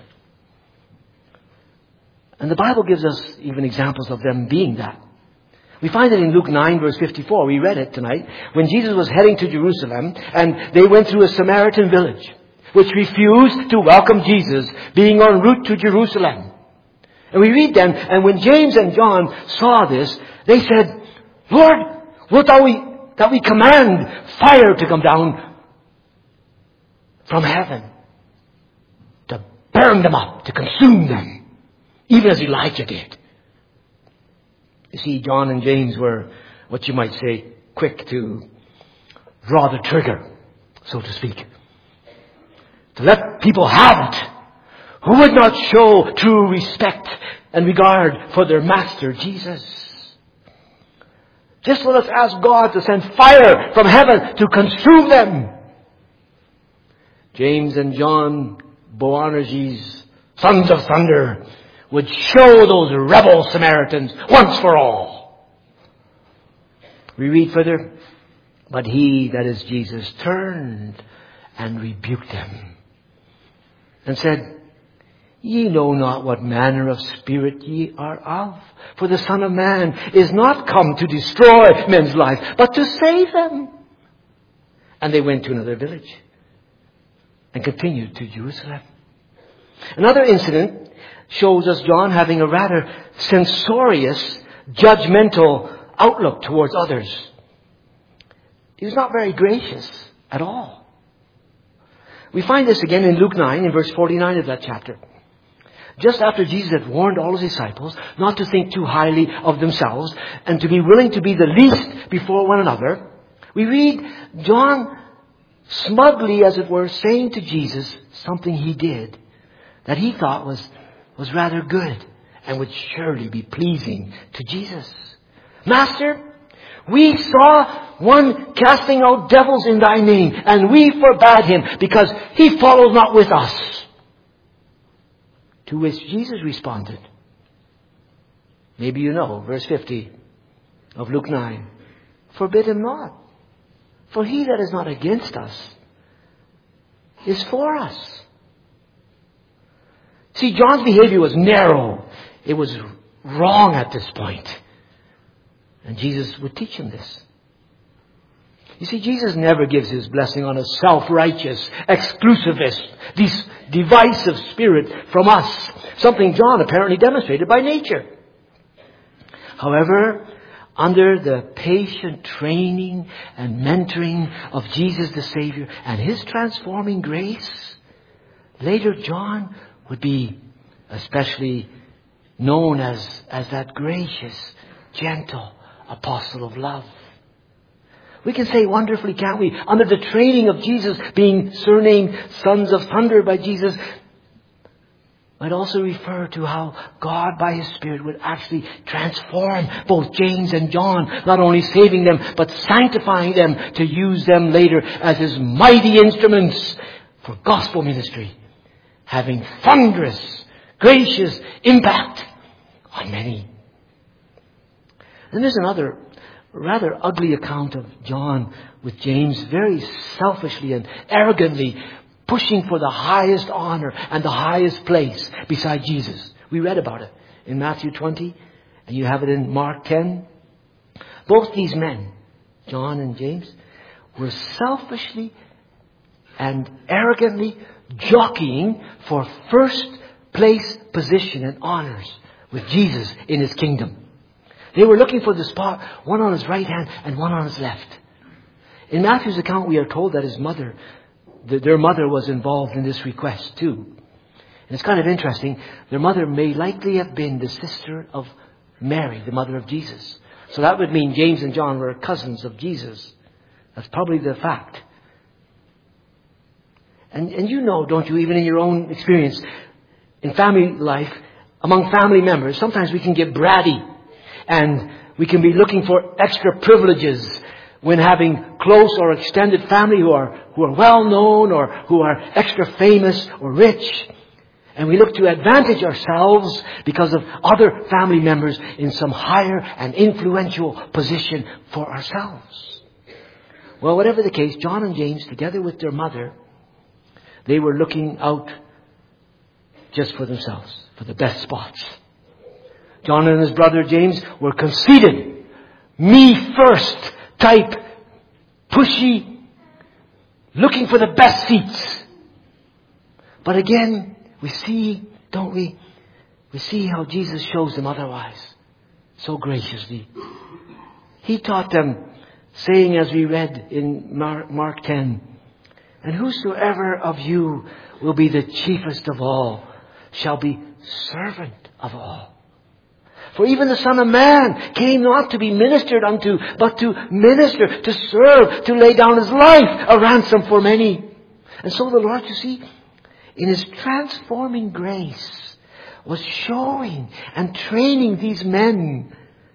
And the Bible gives us even examples of them being that. We find it in Luke nine verse fifty-four. We read it tonight. When Jesus was heading to Jerusalem and they went through a Samaritan village which refused to welcome Jesus, being en route to Jerusalem. And we read then, and when James and John saw this, they said, Lord, wilt thou we, that we command fire to come down from heaven to burn them up, to consume them, even as Elijah did. You see, John and James were, what you might say, quick to draw the trigger, so to speak. To let people have it who would not show true respect and regard for their master, Jesus. Just let us ask God to send fire from heaven to consume them. James and John Boanerges, sons of thunder, would show those rebel Samaritans once for all. We read further, but he, that is Jesus, turned and rebuked them. and said, Ye know not what manner of spirit ye are of. For the Son of Man is not come to destroy men's lives, but to save them. And they went to another village and continued to Jerusalem. Another incident shows us John having a rather censorious, judgmental outlook towards others. He was not very gracious at all. We find this again in Luke nine, in verse forty-nine of that chapter. Just after Jesus had warned all his disciples not to think too highly of themselves and to be willing to be the least before one another, we read John smugly, as it were, saying to Jesus something he did that he thought was, was rather good and would surely be pleasing to Jesus. Master, we saw one casting out devils in thy name, and we forbade him because he followed not with us. To which Jesus responded, maybe you know, verse fifty of Luke nine, forbid him not, for he that is not against us is for us. See, John's behavior was narrow. It was wrong at this point. And Jesus would teach him this. You see, Jesus never gives his blessing on a self-righteous, exclusivist, this divisive spirit from us. Something John apparently demonstrated by nature. However, under the patient training and mentoring of Jesus the Savior and his transforming grace, later John would be especially known as, as that gracious, gentle apostle of love. We can say wonderfully, can't we? Under the training of Jesus, being surnamed Sons of Thunder by Jesus, might also refer to how God by His Spirit would actually transform both James and John, not only saving them, but sanctifying them to use them later as His mighty instruments for gospel ministry, having thunderous, gracious impact on many. And there's another rather ugly account of John with James, very selfishly and arrogantly pushing for the highest honor and the highest place beside Jesus. We read about it in Matthew twenty, and you have it in Mark ten. Both these men, John and James, were selfishly and arrogantly jockeying for first place position and honors with Jesus in His kingdom. They were looking for the spot, one on his right hand and one on his left. In Matthew's account, we are told that his mother, that their mother was involved in this request too. And it's kind of interesting. Their mother may likely have been the sister of Mary, the mother of Jesus. So that would mean James and John were cousins of Jesus. That's probably the fact. And, and you know, don't you, even in your own experience, in family life, among family members, sometimes we can get bratty. And we can be looking for extra privileges when having close or extended family who are who are well known or who are extra famous or rich. And we look to advantage ourselves because of other family members in some higher and influential position for ourselves. Well, whatever the case, John and James, together with their mother, they were looking out just for themselves, for the best spots. John and his brother James were conceited, me first type, pushy, looking for the best seats. But again, we see, don't we? We see how Jesus shows them otherwise, so graciously. He taught them, saying as we read in Mark ten, and whosoever of you will be the chiefest of all shall be servant of all. For even the Son of Man came not to be ministered unto, but to minister, to serve, to lay down His life a ransom for many. And so the Lord, you see, in His transforming grace, was showing and training these men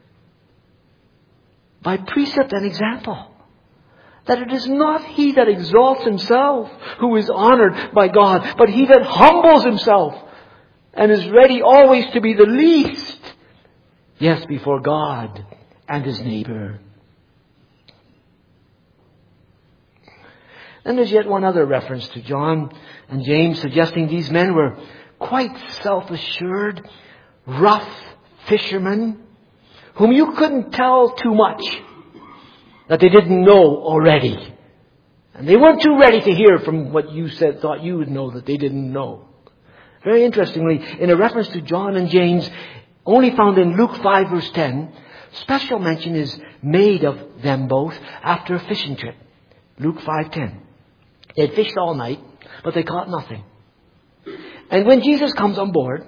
by precept and example. That it is not he that exalts himself who is honored by God, but he that humbles himself and is ready always to be the least. Yes, before God and his neighbor. Then there's yet one other reference to John and James, suggesting these men were quite self-assured, rough fishermen whom you couldn't tell too much that they didn't know already. And they weren't too ready to hear from what you said, thought you would know that they didn't know. Very interestingly, in a reference to John and James, only found in Luke five verse ten, special mention is made of them both after a fishing trip. Luke five ten. They had fished all night, but they caught nothing. And when Jesus comes on board,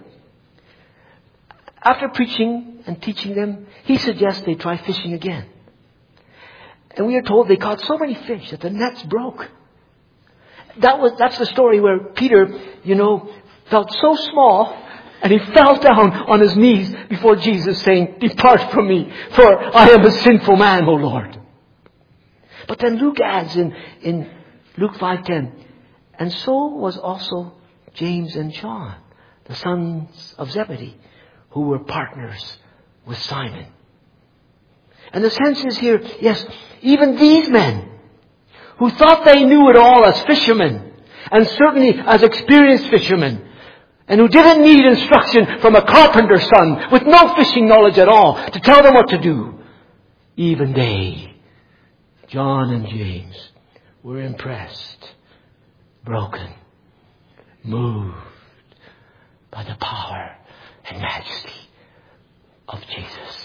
after preaching and teaching them, he suggests they try fishing again. And we are told they caught so many fish that the nets broke. That was, that's the story where Peter, you know, felt so small and he fell down on his knees before Jesus saying, "Depart from me, for I am a sinful man, O Lord." But then Luke adds in, in Luke five ten, and so was also James and John, the sons of Zebedee, who were partners with Simon. And the sense is here, yes, even these men, who thought they knew it all as fishermen, and certainly as experienced fishermen, and who didn't need instruction from a carpenter's son with no fishing knowledge at all to tell them what to do, even they, John and James, were impressed, broken, moved by the power and majesty of Jesus.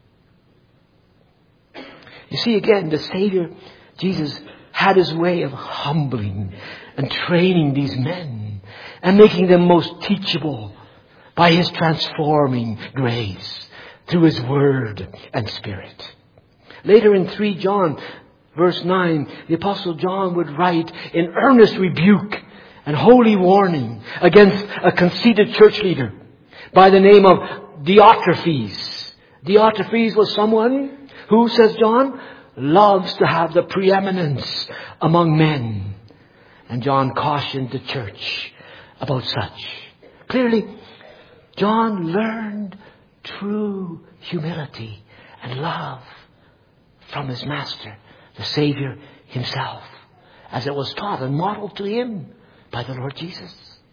You see, again, the Savior, Jesus, had his way of humbling and training these men and making them most teachable by his transforming grace through his word and spirit. Later in three John, verse nine, the Apostle John would write in earnest rebuke and holy warning against a conceited church leader by the name of Diotrephes. Diotrephes was someone who, says John, loves to have the preeminence among men. And John cautioned the church about such. Clearly, John learned true humility and love from his master, the Savior himself, as it was taught and modeled to him by the Lord Jesus.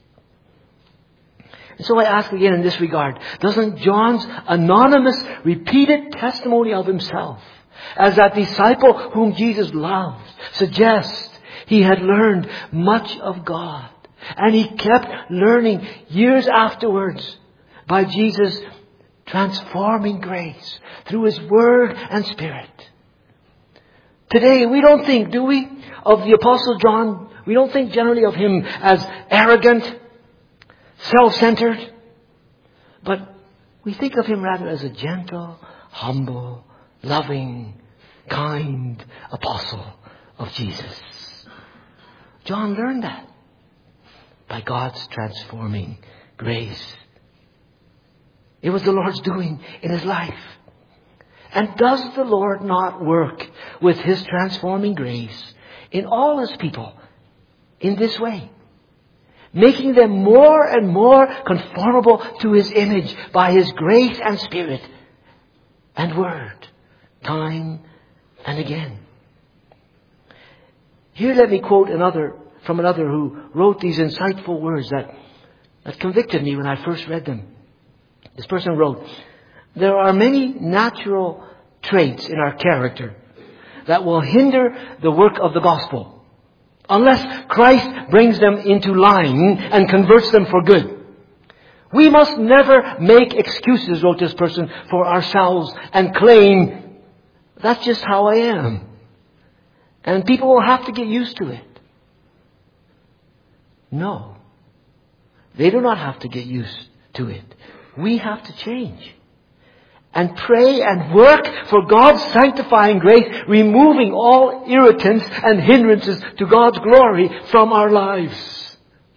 And so I ask again in this regard, doesn't John's anonymous, repeated testimony of himself as that disciple whom Jesus loved suggest he had learned much of God, and he kept learning years afterwards by Jesus' transforming grace through his word and spirit? Today we don't think, do we, of the Apostle John, we don't think generally of him as arrogant, self-centered, but we think of him rather as a gentle, humble, loving, kind apostle of Jesus. John learned that by God's transforming grace. It was the Lord's doing in his life. And does the Lord not work with his transforming grace in all his people in this way? Making them more and more conformable to his image by his grace and spirit and word, time and again. Here let me quote another from another who wrote these insightful words that, that convicted me when I first read them. This person wrote, "There are many natural traits in our character that will hinder the work of the gospel unless Christ brings them into line and converts them for good. We must never make excuses," wrote this person, "for ourselves and claim, that's just how I am. And people will have to get used to it." No. They do not have to get used to it. We have to change. And pray and work for God's sanctifying grace, removing all irritants and hindrances to God's glory from our lives.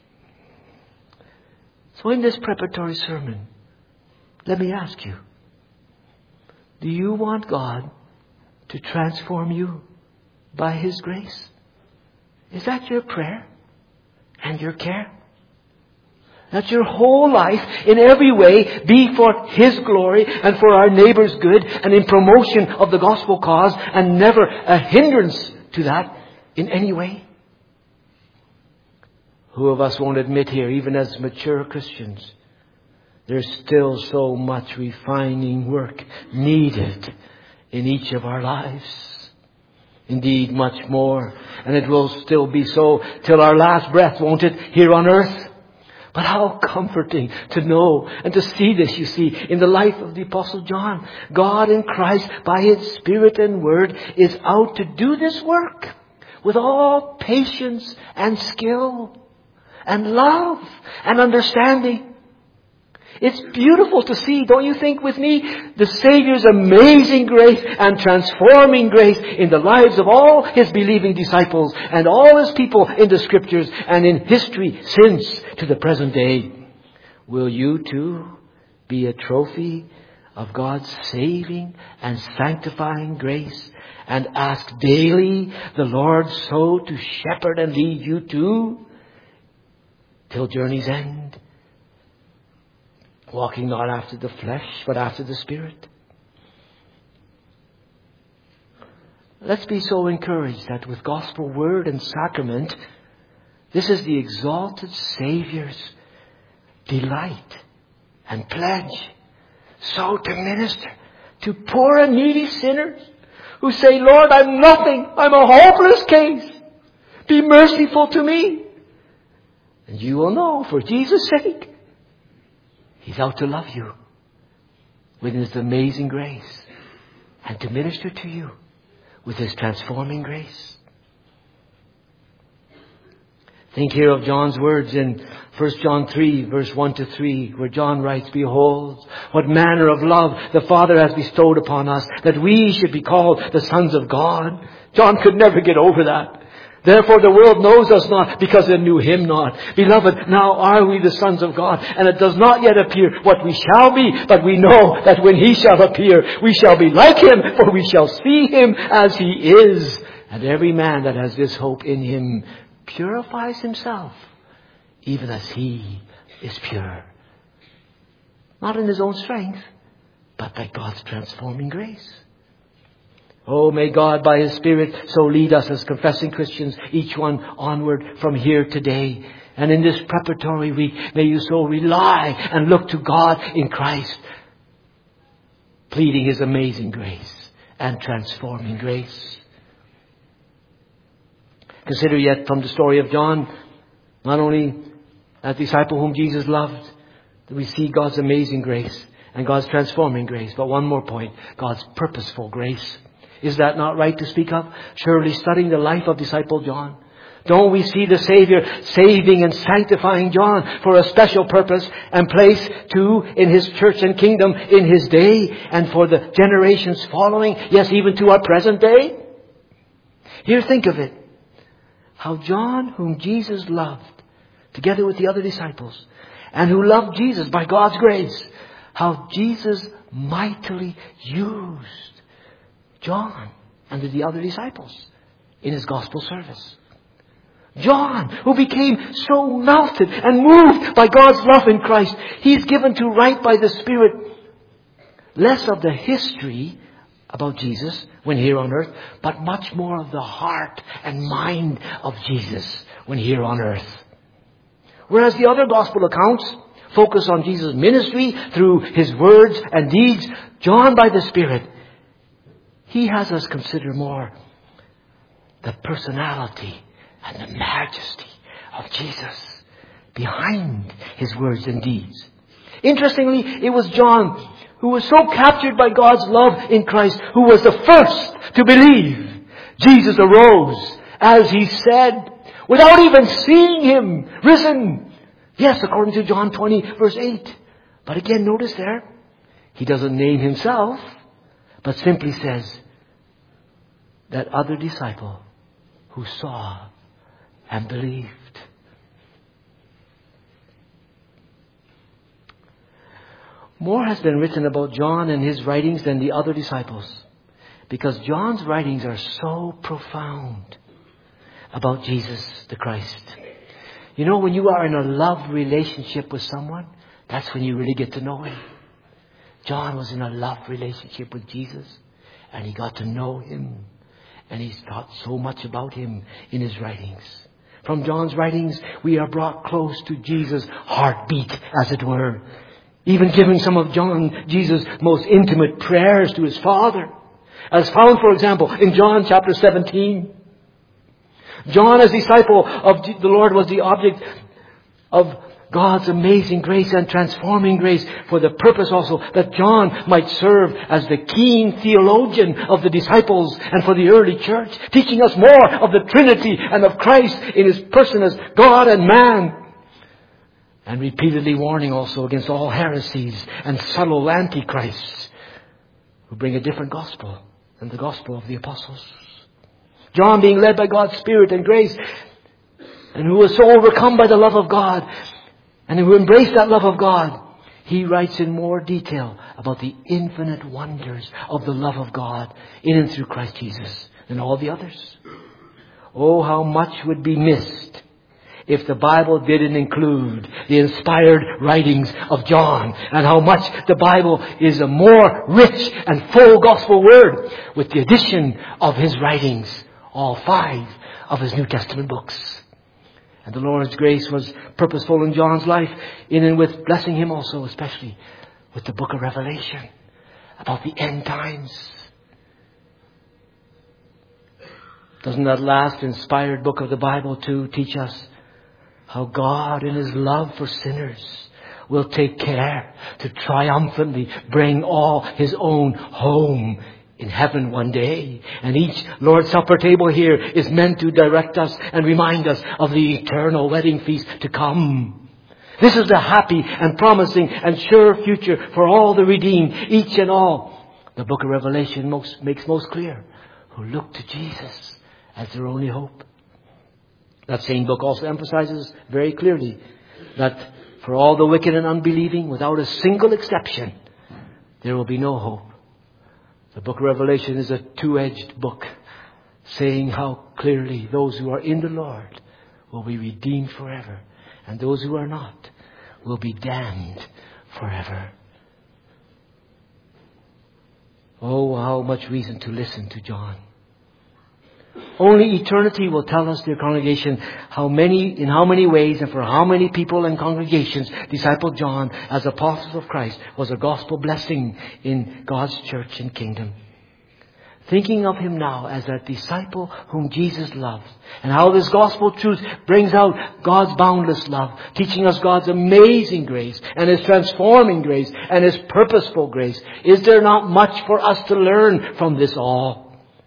So in this preparatory sermon, let me ask you, do you want God to transform you by his grace? Is that your prayer and your care? That your whole life, in every way, be for his glory and for our neighbor's good and in promotion of the gospel cause, and never a hindrance to that in any way? Who of us won't admit here, even as mature Christians, there's still so much refining work needed in each of our lives. Indeed, much more. And it will still be so till our last breath, won't it, here on earth? But how comforting to know and to see this, you see, in the life of the Apostle John. God in Christ, by His Spirit and Word, is out to do this work with all patience and skill and love and understanding. It's beautiful to see, don't you think with me, the Savior's amazing grace and transforming grace in the lives of all His believing disciples and all His people in the Scriptures and in history since to the present day. Will you too be a trophy of God's saving and sanctifying grace and ask daily the Lord so to shepherd and lead you too till journey's end? Walking not after the flesh, but after the Spirit. Let's be so encouraged that with gospel word and sacrament, this is the exalted Saviour's delight and pledge. So to minister to poor and needy sinners who say, Lord, I'm nothing. I'm a hopeless case. Be merciful to me. And you will know, for Jesus' sake, He's out to love you with His amazing grace and to minister to you with His transforming grace. Think here of John's words in First John three, verse one to three, where John writes, Behold, what manner of love the Father has bestowed upon us, that we should be called the sons of God. John could never get over that. Therefore the world knows us not, because it knew Him not. Beloved, now are we the sons of God, and it does not yet appear what we shall be, but we know that when He shall appear, we shall be like Him, for we shall see Him as He is. And every man that has this hope in Him purifies himself, even as He is pure. Not in his own strength, but by God's transforming grace. Oh, may God by His Spirit so lead us as confessing Christians, each one onward from here today. And in this preparatory week, may you so rely and look to God in Christ, pleading His amazing grace and transforming grace. Consider yet from the story of John, not only a disciple whom Jesus loved, that we see God's amazing grace and God's transforming grace. But one more point, God's purposeful grace. Is that not right to speak of? Surely studying the life of disciple John. Don't we see the Savior saving and sanctifying John for a special purpose and place too in His church and kingdom in His day and for the generations following, yes, even to our present day? Here, think of it. How John, whom Jesus loved, together with the other disciples, and who loved Jesus by God's grace, how Jesus mightily used John and the other disciples in His gospel service. John, who became so melted and moved by God's love in Christ, he's given to write by the Spirit less of the history about Jesus when here on earth, but much more of the heart and mind of Jesus when here on earth. Whereas the other gospel accounts focus on Jesus' ministry through His words and deeds, John by the Spirit, he has us consider more the personality and the majesty of Jesus behind His words and deeds. Interestingly, it was John who was so captured by God's love in Christ, who was the first to believe. Jesus arose, as He said, without even seeing Him risen. Yes, according to John twenty, verse eight. But again, notice there, He doesn't name Himself, but simply says, that other disciple who saw and believed. More has been written about John and his writings than the other disciples, because John's writings are so profound about Jesus the Christ. You know, when you are in a love relationship with someone, that's when you really get to know Him. John was in a love relationship with Jesus, and he got to know Him. And he's taught so much about Him in his writings. From John's writings, we are brought close to Jesus' heartbeat, as it were. Even giving some of John, Jesus' most intimate prayers to His Father. As found, for example, in John chapter seventeen. John, as disciple of the Lord, was the object of God's amazing grace and transforming grace, for the purpose also that John might serve as the keen theologian of the disciples and for the early church, teaching us more of the Trinity and of Christ in His person as God and man. And repeatedly warning also against all heresies and subtle antichrists who bring a different gospel than the gospel of the apostles. John, being led by God's Spirit and grace, and who was so overcome by the love of God, and who embraced that love of God, he writes in more detail about the infinite wonders of the love of God in and through Christ Jesus than all the others. Oh, how much would be missed if the Bible didn't include the inspired writings of John, and how much the Bible is a more rich and full gospel word with the addition of his writings, all five of his New Testament books. And the Lord's grace was purposeful in John's life, in and with blessing him also, especially with the book of Revelation about the end times. Doesn't that last inspired book of the Bible too teach us how God in His love for sinners will take care to triumphantly bring all His own home in heaven one day. And each Lord's Supper table here is meant to direct us and remind us of the eternal wedding feast to come. This is the happy and promising and sure future for all the redeemed, each and all. The book of Revelation most, makes most clear, who look to Jesus as their only hope. That same book also emphasizes very clearly that for all the wicked and unbelieving, without a single exception, there will be no hope. The book of Revelation is a two-edged book, saying how clearly those who are in the Lord will be redeemed forever, and those who are not will be damned forever. Oh, how much reason to listen to John. Only eternity will tell us, dear congregation, how many, in how many ways and for how many people and congregations disciple John as apostles of Christ was a gospel blessing in God's church and kingdom. Thinking of him now as a disciple whom Jesus loves, and how this gospel truth brings out God's boundless love, teaching us God's amazing grace and His transforming grace and His purposeful grace. Is there not much for us to learn from this all?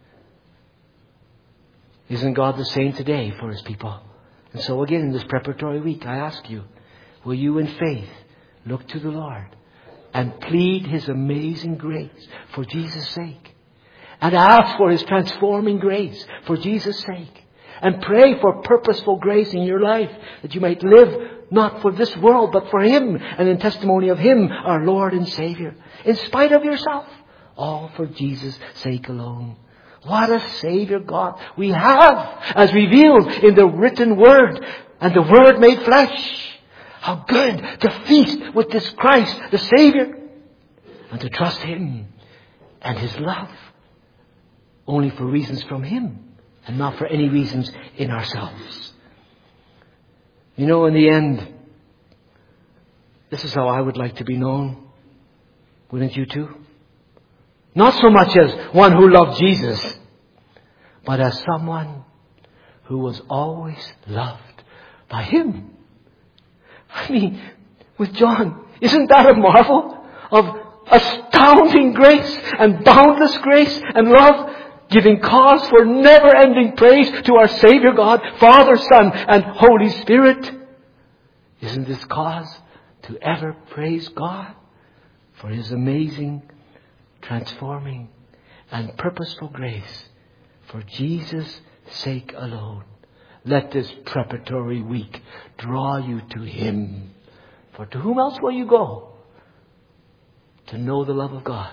Isn't God the same today for His people? And so again, in this preparatory week, I ask you, will you in faith look to the Lord and plead His amazing grace for Jesus' sake? And ask for His transforming grace for Jesus' sake. And pray for purposeful grace in your life, that you might live not for this world, but for Him, and in testimony of Him, our Lord and Savior. In spite of yourself, all for Jesus' sake alone. What a Savior God we have, as revealed in the written Word and the Word made flesh. How good to feast with this Christ, the Savior, and to trust Him and His love only for reasons from Him and not for any reasons in ourselves. You know, in the end, this is how I would like to be known. Wouldn't you too? Not so much as one who loved Jesus, but as someone who was always loved by Him. I mean, with John, isn't that a marvel of astounding grace and boundless grace and love, giving cause for never-ending praise to our Savior God, Father, Son, and Holy Spirit? Isn't this cause to ever praise God for His amazing, transforming, and purposeful grace for Jesus' sake alone? Let this preparatory week draw you to Him. For to whom else will you go to know the love of God?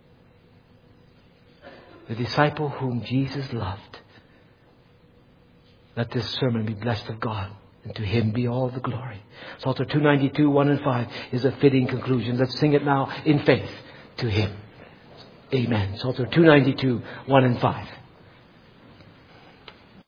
The disciple whom Jesus loved. Let this sermon be blessed of God, and to Him be all the glory. Psalter two ninety-two, one and five is a fitting conclusion. Let's sing it now in faith to Him. Amen. Psalter two ninety-two, one and five.